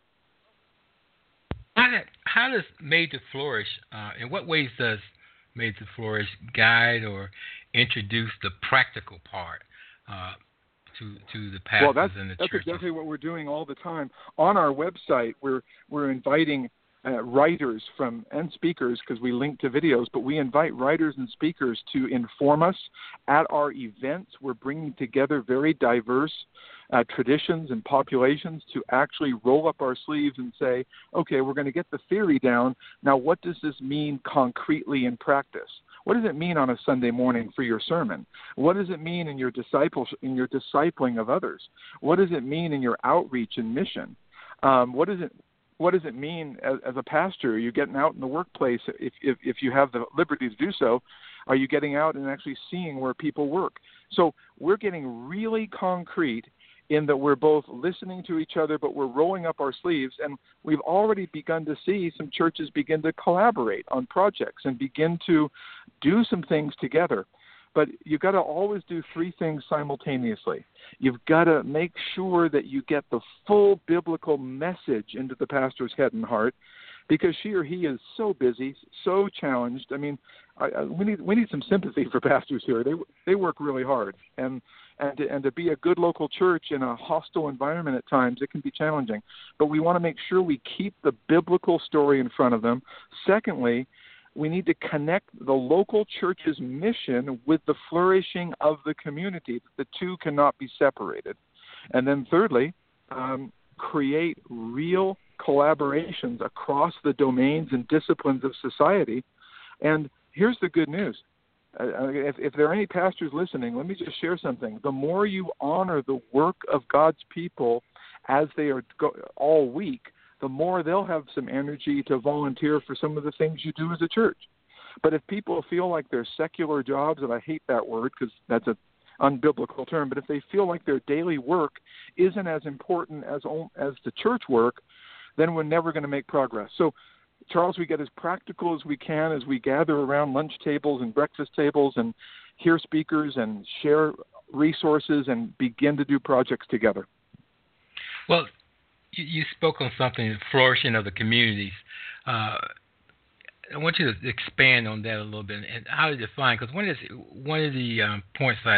[SPEAKER 2] How, did, how does Made to Flourish, uh, in what ways does Made to Flourish guide or introduce the practical part uh, to to the pastors
[SPEAKER 3] well, that's,
[SPEAKER 2] and the
[SPEAKER 3] that's
[SPEAKER 2] churches?
[SPEAKER 3] That's exactly what we're doing all the time. On our website, we're we're inviting Uh, writers from and speakers, because we link to videos, but we invite writers and speakers to inform us. At our events, we're bringing together very diverse uh, traditions and populations to actually roll up our sleeves and say, okay, we're going to get the theory down. Now, what does this mean concretely in practice? What does it mean on a Sunday morning for your sermon? What does it mean in your disciple in your discipling of others? What does it mean in your outreach and mission? Um, what does it What does it mean as, as a pastor? Are you getting out in the workplace? If, if if you have the liberty to do so, are you getting out and actually seeing where people work? So we're getting really concrete in that we're both listening to each other, but we're rolling up our sleeves. And we've already begun to see some churches begin to collaborate on projects and begin to do some things together. But you've got to always do three things simultaneously. You've got to make sure that you get the full biblical message into the pastor's head and heart, because she or he is so busy, so challenged. I mean, I, I, we need we need some sympathy for pastors here. They they work really hard, and and to, and to be a good local church in a hostile environment at times, it can be challenging. But we want to make sure we keep the biblical story in front of them. Secondly, we need to connect the local church's mission with the flourishing of the community. The two cannot be separated. And then thirdly, um, create real collaborations across the domains and disciplines of society. And here's the good news. Uh, if, if there are any pastors listening, let me just share something. The more you honor the work of God's people as they are go- all week, the more they'll have some energy to volunteer for some of the things you do as a church. But if people feel like their secular jobs, and I hate that word because that's an unbiblical term, but if they feel like their daily work isn't as important as as the church work, then we're never going to make progress. So, Charles, we get as practical as we can as we gather around lunch tables and breakfast tables and hear speakers and share resources and begin to do projects together.
[SPEAKER 2] Well, you, you spoke on something, the flourishing of the communities. Uh, I want you to expand on that a little bit and how to define, because one of the, one of the um, points I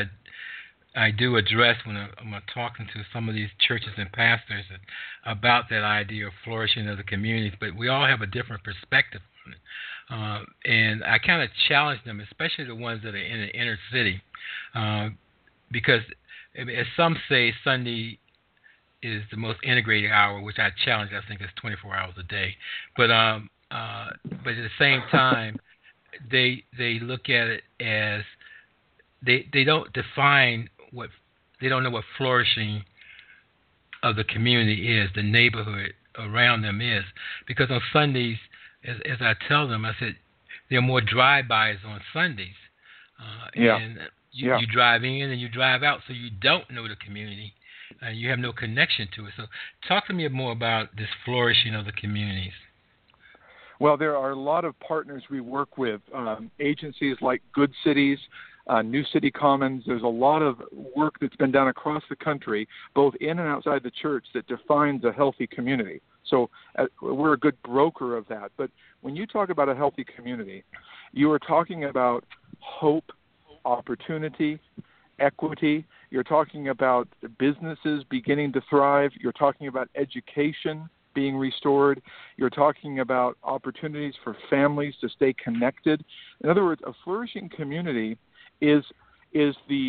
[SPEAKER 2] I do address when I'm talking to some of these churches and pastors about that idea of flourishing of the communities, but we all have a different perspective on it. Uh, and I kind of challenge them, especially the ones that are in the inner city, uh, because as some say, Sunday is the most integrated hour, which I challenge. I think it's twenty-four hours a day. But um, uh, but at the same time, they they look at it as they they don't define what they don't know what flourishing of the community is, the neighborhood around them is, because on Sundays, as, as I tell them, I said there are more drive-bys on Sundays, uh,
[SPEAKER 3] yeah.
[SPEAKER 2] and you,
[SPEAKER 3] yeah.
[SPEAKER 2] you drive in and you drive out, so you don't know the community and you have no connection to it. So, talk to me more about this flourishing of the communities.
[SPEAKER 3] Well, there are a lot of partners we work with, um, agencies like Good Cities, uh, New City Commons. There's a lot of work that's been done across the country, both in and outside the church, that defines a healthy community. So uh, we're a good broker of that. But when you talk about a healthy community, you are talking about hope, opportunity, equity. You're talking about businesses beginning to thrive. You're talking about education being restored. You're talking about opportunities for families to stay connected. In other words, a flourishing community is is the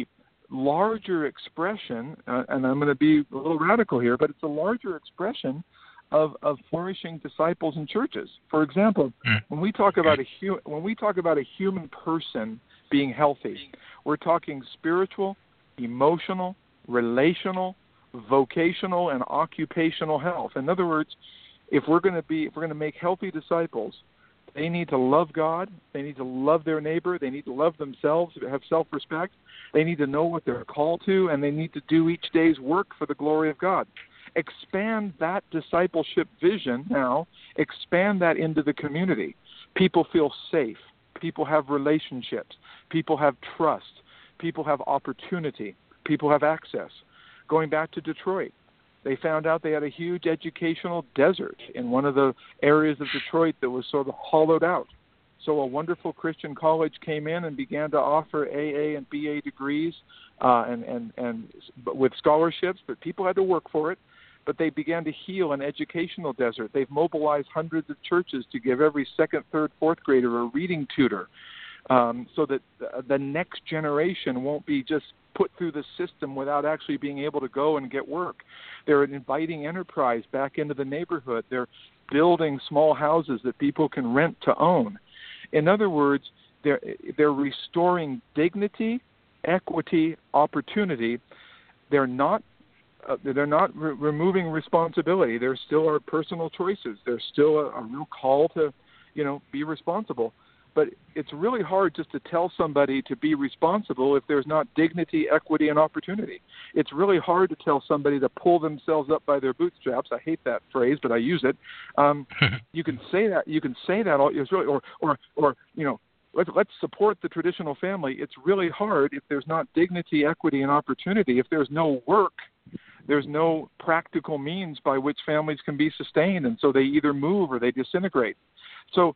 [SPEAKER 3] larger expression, uh, and I'm going to be a little radical here, but it's a larger expression of, of flourishing disciples and churches. For example, mm. when we talk about a hu- when we talk about a human person being healthy, we're talking spiritual, emotional, relational, vocational, and occupational health. In other words, if we're going to be if we're going to make healthy disciples, they need to love God, they need to love their neighbor, they need to love themselves, have self-respect, they need to know what they're called to, and they need to do each day's work for the glory of God. Expand that discipleship vision now, expand that into the community. People feel safe, people have relationships, people have trust, people have opportunity, people have access. Going back to Detroit, they found out they had a huge educational desert in one of the areas of Detroit that was sort of hollowed out. So a wonderful Christian college came in and began to offer A A and B A degrees uh, and, and, and with scholarships, but people had to work for it. But they began to heal an educational desert. They've mobilized hundreds of churches to give every second, third, fourth grader a reading tutor um, so that the next generation won't be just put through the system without actually being able to go and get work. They're inviting enterprise back into the neighborhood. They're building small houses that people can rent to own. In other words, they're, they're restoring dignity, equity, opportunity. They're not uh, they're not re- removing responsibility. There still are personal choices. There's still a, a real call to, you know, be responsible. But it's really hard just to tell somebody to be responsible if there's not dignity, equity, and opportunity. It's really hard to tell somebody to pull themselves up by their bootstraps. I hate that phrase, but I use it. Um, you can say that. You can say that. All, it's really, or, or, or, you know, let's, let's support the traditional family. It's really hard if there's not dignity, equity, and opportunity. If there's no work, there's no practical means by which families can be sustained, and so they either move or they disintegrate. So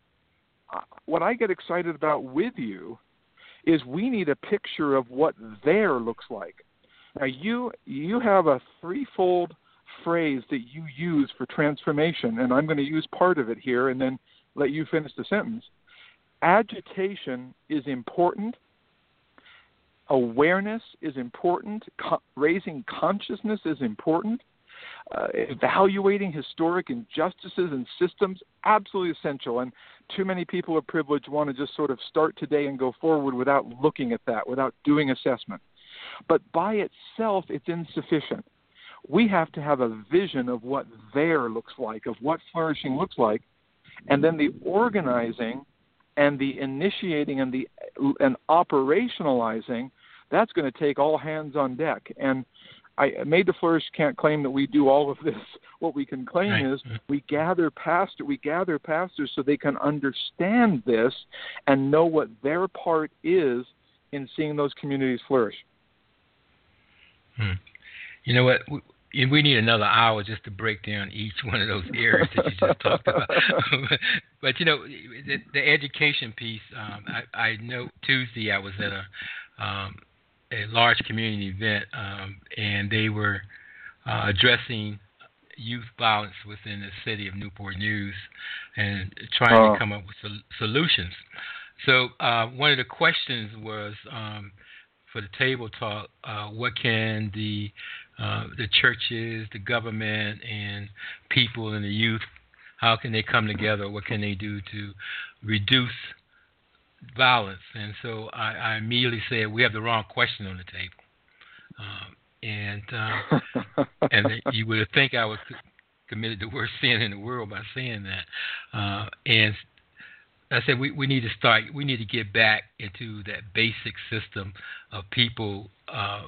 [SPEAKER 3] what I get excited about with you is we need a picture of what there looks like. Now, you you have a threefold phrase that you use for transformation, and I'm going to use part of it here and then let you finish the sentence. Agitation is important. Awareness is important. Co- raising consciousness is important. uh, evaluating historic injustices and systems, absolutely essential. And too many people of privilege want to just sort of start today and go forward without looking at that, without doing assessment. But by itself, it's insufficient. We have to have a vision of what there looks like, of what flourishing looks like, and then the organizing and the initiating and the and operationalizing, that's going to take all hands on deck. And I, Made to Flourish can't claim that we do all of this. What we can claim
[SPEAKER 2] right.
[SPEAKER 3] is we gather pastor, we gather pastors so they can understand this and know what their part is in seeing those communities flourish.
[SPEAKER 2] Hmm. You know what? We, we need another hour just to break down each one of those areas that you just talked about. But, you know, the, the education piece, um, I, I know Tuesday I was at a, um, a large community event, um, and they were uh, addressing youth violence within the city of Newport News and trying oh. to come up with sol- solutions. So uh, one of the questions was, um, for the table talk, uh, what can the uh, the churches, the government, and people and the youth, how can they come together? What can they do to reduce violence? And so I, I immediately said, we have the wrong question on the table. Um, and uh, and you would think I was committed the worst sin in the world by saying that. Uh, and I said we, we need to start, we need to get back into that basic system of people uh,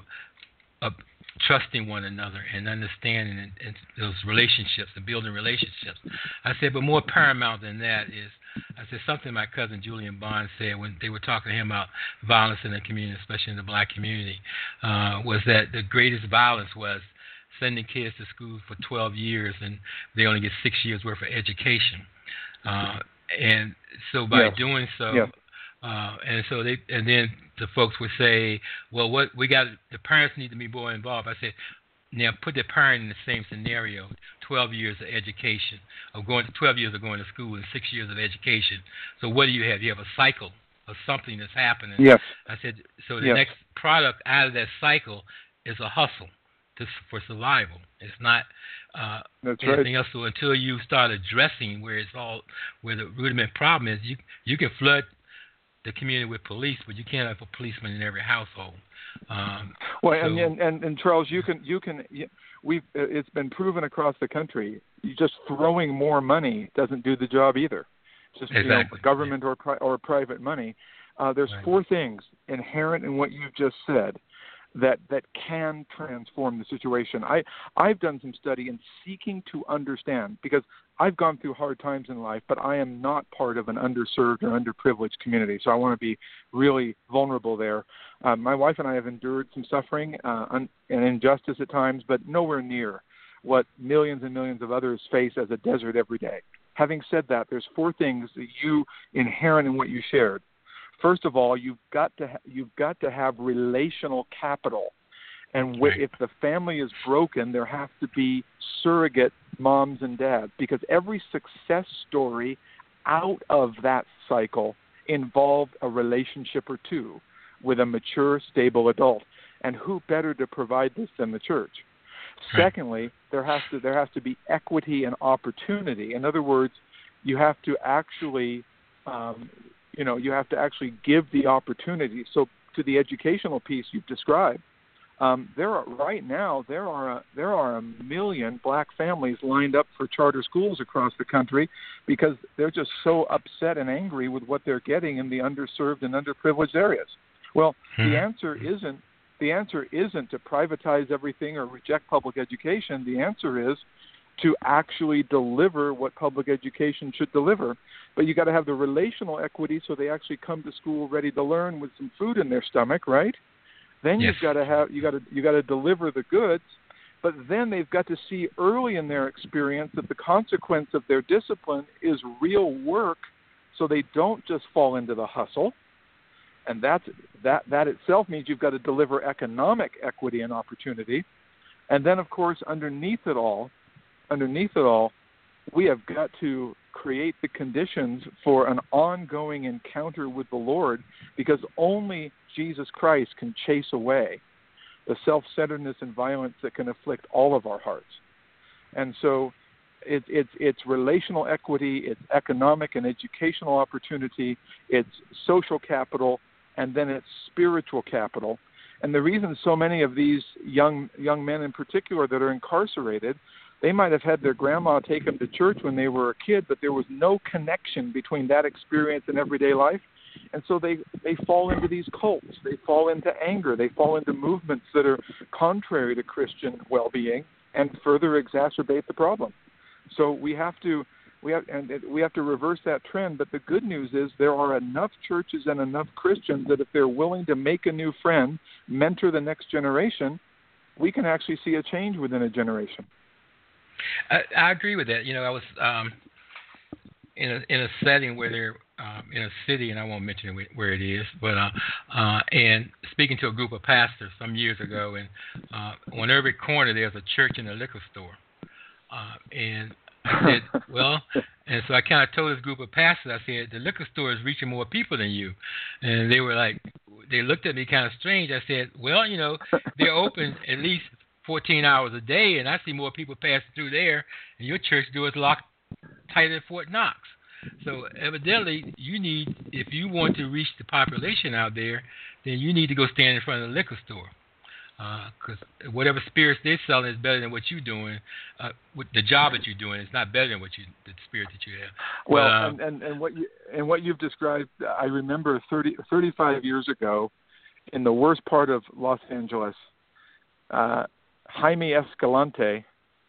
[SPEAKER 2] of trusting one another and understanding and, and those relationships and building relationships. I said, but more paramount than that is, I said something my cousin Julian Bond said when they were talking to him about violence in the community, especially in the black community, uh, was that the greatest violence was sending kids to school for twelve years and they only get six years worth of education. Uh, and so by
[SPEAKER 3] yes.
[SPEAKER 2] doing so,
[SPEAKER 3] yes.
[SPEAKER 2] uh, and so they, and then the folks would say, well, what we got, the parents need to be more involved. I said, now put the parent in the same scenario, twelve years of education, of going, twelve years of going to school and six years of education. So what do you have? You have a cycle of something that's happening.
[SPEAKER 3] Yes.
[SPEAKER 2] I said, so the
[SPEAKER 3] yes.
[SPEAKER 2] next product out of that cycle is a hustle to, for survival. It's not uh,
[SPEAKER 3] that's
[SPEAKER 2] anything
[SPEAKER 3] right.
[SPEAKER 2] else. So until you start addressing where it's all, where the rudiment problem is, you you can flood the community with police, but you can't have a policeman in every household. Um,
[SPEAKER 3] well,
[SPEAKER 2] so,
[SPEAKER 3] and, and, and and Charles, you can you can we've it's been proven across the country. Just throwing more money doesn't do the job either. Just
[SPEAKER 2] exactly.
[SPEAKER 3] you know, government yeah. or pri- or private money. Uh, there's
[SPEAKER 2] right.
[SPEAKER 3] four things inherent in what you've just said that that can transform the situation. I I've done some study in seeking to understand, because I've gone through hard times in life, but I am not part of an underserved or underprivileged community. So I want to be really vulnerable there. Uh, my wife and I have endured some suffering uh, un- and injustice at times, but nowhere near what millions and millions of others face as a desert every day. Having said that, there's four things that you inherent in what you shared. First of all, you've got to ha- you've got to have relational capital. And w- if the family is broken, there have to be surrogate moms and dads, because every success story out of that cycle involved a relationship or two with a mature, stable adult. And who better to provide this than the church? Right. Secondly, there has to there has to be equity and opportunity. In other words, you have to actually, um, you know, you have to actually give the opportunity. So to the educational piece you've described, Um, there are right now there are a, there are a million black families lined up for charter schools across the country because they're just so upset and angry with what they're getting in the underserved and underprivileged areas. Well, hmm. the answer isn't the answer isn't to privatize everything or reject public education. The answer is to actually deliver what public education should deliver. But you got to have the relational equity so they actually come to school ready to learn with some food in their stomach, right? Then yes. you've got to have you got to you got to deliver the goods, but then they've got to see early in their experience that the consequence of their discipline is real work, so they don't just fall into the hustle. And that's that that itself means you've got to deliver economic equity and opportunity. And then, of course, underneath it all, underneath it all, we have got to create the conditions for an ongoing encounter with the Lord, because only Jesus Christ can chase away the self-centeredness and violence that can afflict all of our hearts. And so it, it's it's relational equity, it's economic and educational opportunity, it's social capital, and then it's spiritual capital. And the reason so many of these young young men in particular that are incarcerated, they might have had their grandma take them to church when they were a kid, but there was no connection between that experience and everyday life. And so they, they fall into these cults. They fall into anger. They fall into movements that are contrary to Christian well-being and further exacerbate the problem. So we have to we have and we have to reverse that trend. But the good news is there are enough churches and enough Christians that if they're willing to make a new friend, mentor the next generation, we can actually see a change within a generation.
[SPEAKER 2] I, I agree with that. You know, I was um, in a in a setting where they're um, in a city, and I won't mention where it is, but uh, uh, and speaking to a group of pastors some years ago, and uh, on every corner there's a church and a liquor store, uh, and I said, well, and so I kind of told this group of pastors, I said, the liquor store is reaching more people than you, and they were like, they looked at me kind of strange. I said, well, you know, they're open at least fourteen hours a day, and I see more people passing through there, and your church door is locked tight at Fort Knox. So evidently, you need, if you want to reach the population out there, then you need to go stand in front of the liquor store, because uh, whatever spirits they're selling is better than what you're doing. Uh, with the job that you're doing is not better than what you, the spirit that you have.
[SPEAKER 3] Well,
[SPEAKER 2] but, uh,
[SPEAKER 3] and, and, and what you and what you've described, I remember thirty, thirty-five years ago, in the worst part of Los Angeles, uh, Jaime Escalante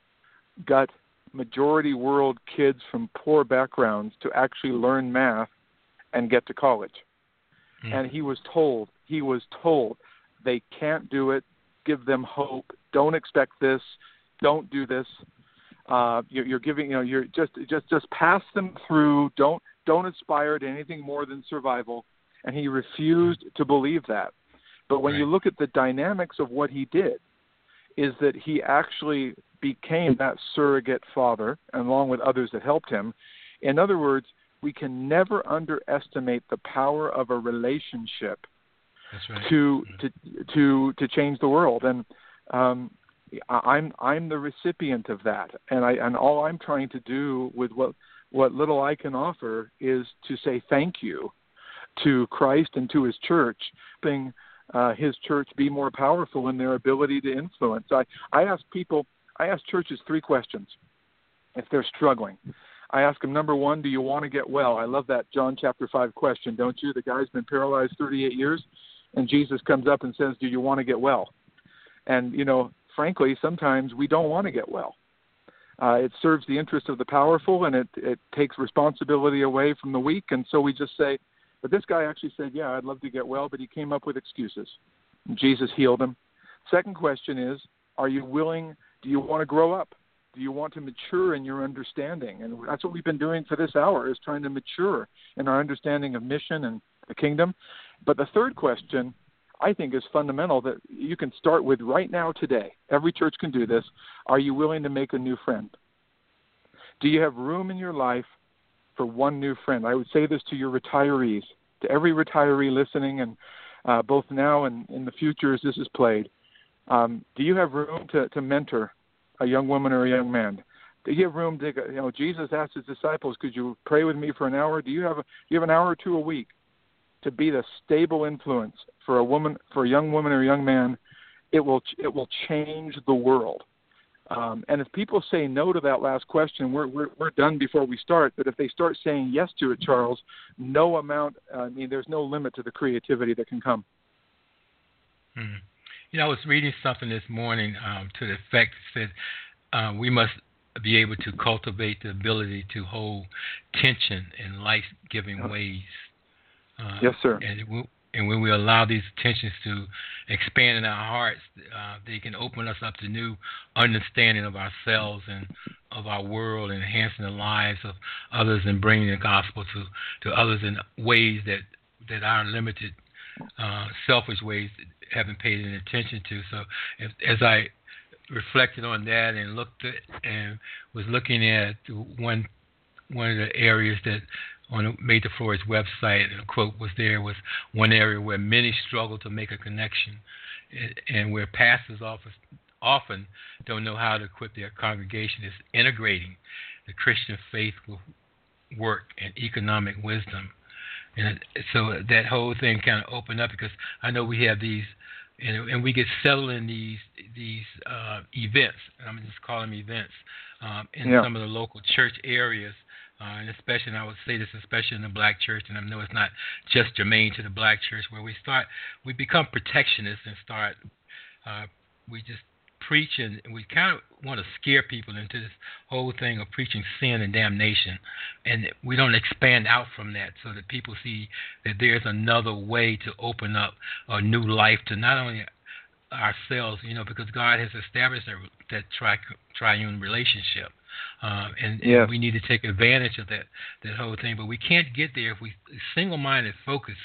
[SPEAKER 3] got majority world kids from poor backgrounds to actually learn math and get to college. Mm. And he was told, he was told, they can't do it, give them hope, don't expect this, don't do this. Uh, you're, you're giving, you know, you're just, just, just pass them through, don't, don't aspire to anything more than survival. And he refused to believe that. But when right. you look at the dynamics of what he did, is that he actually became that surrogate father, along with others that helped him. In other words, we can never underestimate the power of a relationship That's right. to to to to change the world. And um, I'm I'm the recipient of that, and I and all I'm trying to do with what what little I can offer is to say thank you to Christ and to His church, being uh, His church be more powerful in their ability to influence. I I ask people. I ask churches three questions if they're struggling. I ask them, number one, do you want to get well? I love that John chapter five question, don't you? The guy's been paralyzed thirty-eight years, and Jesus comes up and says, do you want to get well? And, you know, frankly, sometimes we don't want to get well. Uh, it serves the interest of the powerful, and it, it takes responsibility away from the weak, and so we just say, but this guy actually said, yeah, I'd love to get well, but he came up with excuses. And Jesus healed him. Second question is, are you willing, do you want to grow up? Do you want to mature in your understanding? And that's what we've been doing for this hour, is trying to mature in our understanding of mission and the kingdom. But the third question, I think, is fundamental that you can start with right now today. Every church can do this. Are you willing to make a new friend? Do you have room in your life for one new friend? I would say this to your retirees, to every retiree listening, and uh, both now and in the future as this is played. Um, do you have room to, to mentor a young woman or a young man? Do you have room to, you know, Jesus asked his disciples, could you pray with me for an hour? Do you have a, do you have an hour or two a week to be the stable influence for a woman, for a young woman or a young man? It will, it will change the world. Um, and if people say no to that last question, we're, we're, we're done before we start. But if they start saying yes to it, Charles, no amount, uh, I mean, there's no limit to the creativity that can come.
[SPEAKER 2] Mm-hmm. You know, I was reading something this morning um, to the effect that said uh, we must be able to cultivate the ability to hold tension in life-giving oh. ways. Uh,
[SPEAKER 3] yes, sir.
[SPEAKER 2] And, it will, and when we allow these tensions to expand in our hearts, uh, they can open us up to new understanding of ourselves and of our world, and enhancing the lives of others and bringing the gospel to, to others in ways that, that our limited, uh, selfish ways haven't paid any attention to. So if, as I reflected on that and looked at and was looking at one one of the areas that on Major Floyd's website, and a quote was there, was one area where many struggle to make a connection, and, and where pastors often often don't know how to equip their congregation is integrating the Christian faith with work and economic wisdom. And so that whole thing kind of opened up because I know we have these, and, and we get settled in these these uh, events. I'm just calling them events um, in
[SPEAKER 3] yeah.
[SPEAKER 2] some of the local church areas, uh, and especially, and I would say this especially in the black church, and I know it's not just germane to the black church, where we start, we become protectionists and start, uh, we just preach, and we kind of want to scare people into this whole thing of preaching sin and damnation, and we don't expand out from that so that people see that there's another way to open up a new life to not only ourselves, you know, because God has established that, that tri- triune relationship, uh, and,
[SPEAKER 3] yes.
[SPEAKER 2] and we need to take advantage of that that whole thing. But we can't get there if we single-minded focus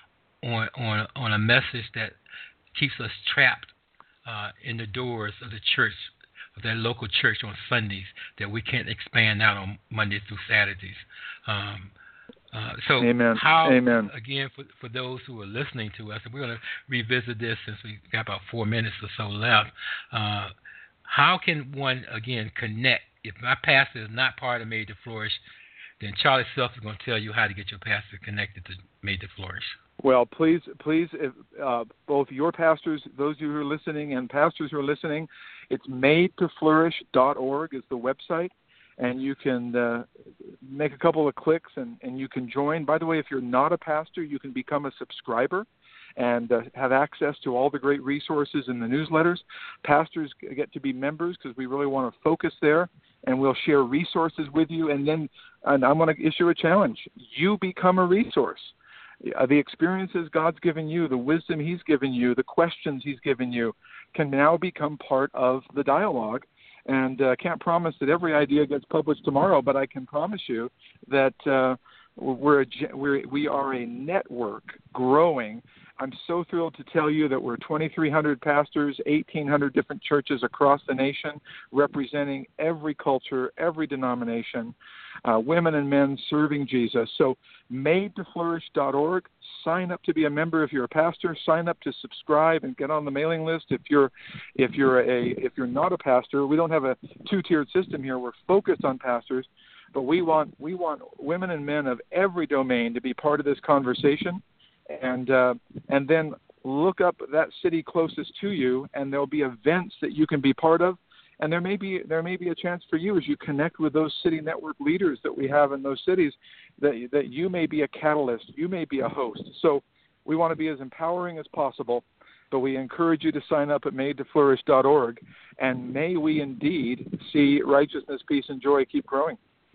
[SPEAKER 2] on on on a message that keeps us trapped Uh, in the doors of the church, of that local church on Sundays, that we can't expand out on Mondays through Saturdays. Um, uh, so
[SPEAKER 3] Amen.
[SPEAKER 2] how,
[SPEAKER 3] Amen.
[SPEAKER 2] again, for, for those who are listening to us, and we're going to revisit this since we've got about four minutes or so left, uh, how can one, again, connect? If my pastor is not part of Made to Flourish, then Charlie Self is going to tell you how to get your pastor connected to Made to Flourish.
[SPEAKER 3] Well, please, please, if, uh, both your pastors, those of you who are listening, and pastors who are listening, it's made to flourish dot org is the website, and you can uh, make a couple of clicks and, and you can join. By the way, if you're not a pastor, you can become a subscriber and uh, have access to all the great resources in the newsletters. Pastors get to be members because we really want to focus there, and we'll share resources with you. And then and I'm going to issue a challenge. You become a resource. Uh, the experiences God's given you, the wisdom he's given you, the questions he's given you can now become part of the dialogue. And I uh, can't promise that every idea gets published tomorrow, but I can promise you that uh, we're, a, we're we are a network growing. I'm so thrilled to tell you that we're twenty-three hundred pastors, eighteen hundred different churches across the nation, representing every culture, every denomination, uh, women and men serving Jesus. So made to flourish dot org, sign up to be a member if you're a pastor, sign up to subscribe and get on the mailing list if you're if you're a if you're not a pastor. We don't have a two-tiered system here. We're focused on pastors, but we want we want women and men of every domain to be part of this conversation. And uh, and then look up that city closest to you, and there'll be events that you can be part of. And there may be there may be a chance for you as you connect with those city network leaders that we have in those cities that that you may be a catalyst, you may be a host. So we want to be as empowering as possible, but we encourage you to sign up at made to flourish dot org, and may we indeed see righteousness, peace, and joy keep growing.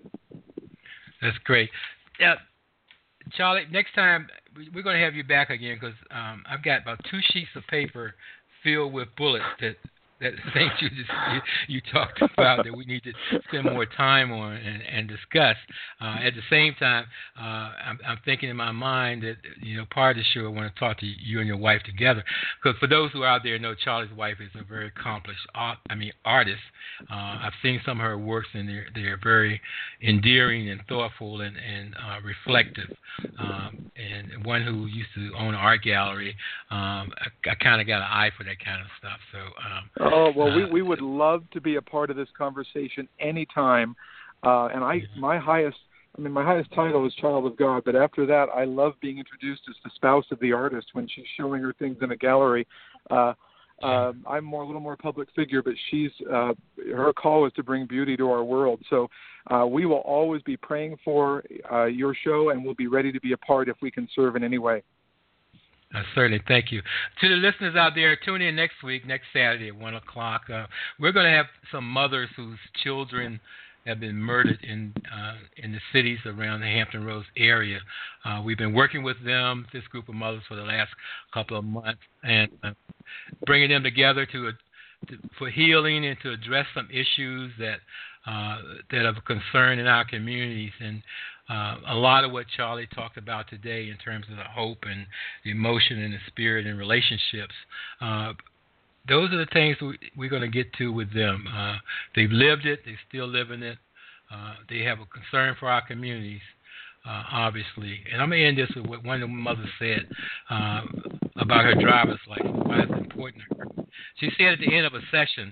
[SPEAKER 2] That's great. Yeah. Charlie, next time we're going to have you back again because um, I've got about two sheets of paper filled with bullets that that things you just you, you talked about that we need to spend more time on and, and discuss. Uh, at the same time, uh, I'm, I'm thinking in my mind that, you know, part of the show I want to talk to you and your wife together, because for those who are out there know, Charlie's wife is a very accomplished art, I mean artist. Uh, I've seen some of her works, and they're they're very endearing and thoughtful and and uh, reflective. Um, and one who used to own an art gallery, um, I, I kind of got an eye for that kind of stuff. So. Um,
[SPEAKER 3] Oh, well,
[SPEAKER 2] uh,
[SPEAKER 3] we, we would love to be a part of this conversation anytime. Uh, and I, my highest, I mean, my highest title is Child of God, but after that, I love being introduced as the spouse of the artist when she's showing her things in a gallery. Uh, uh, I'm more, a little more public figure, but she's, uh, her call is to bring beauty to our world. So uh, we will always be praying for uh, your show, and we'll be ready to be a part if we can serve in any way.
[SPEAKER 2] Uh, certainly, thank you. To the listeners out there, tune in next week, next Saturday at one o'clock. Uh, we're going to have some mothers whose children have been murdered in uh, in the cities around the Hampton Roads area. Uh, we've been working with them, this group of mothers, for the last couple of months, and uh, bringing them together to, uh, to for healing and to address some issues that uh, that are of concern in our communities. And Uh, a lot of what Charlie talked about today in terms of the hope and the emotion and the spirit and relationships, uh, those are the things we, we're going to get to with them. Uh, they've lived it. They're still living it. Uh, they have a concern for our communities. uh, obviously. And I'm going to end this with what one of the mothers said uh, about her driver's license, why it's important to her. She said at the end of a session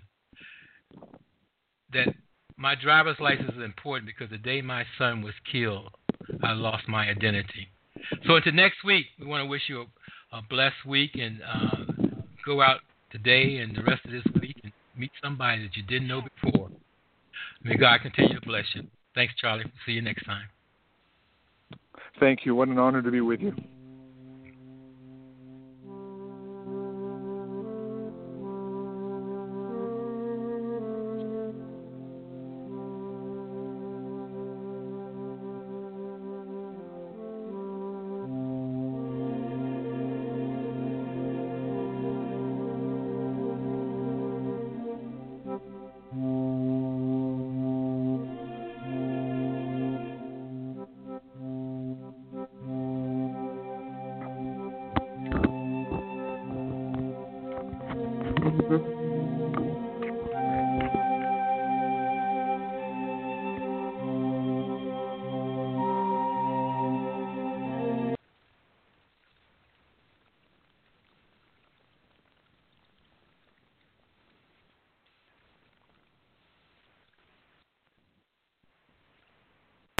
[SPEAKER 2] that my driver's license is important because the day my son was killed, I lost my identity. So until next week, we want to wish you a, a blessed week, and uh, go out today and the rest of this week and meet somebody that you didn't know before. May God continue to bless you. Thanks, Charlie. See you next time.
[SPEAKER 3] Thank you. What an honor to be with you.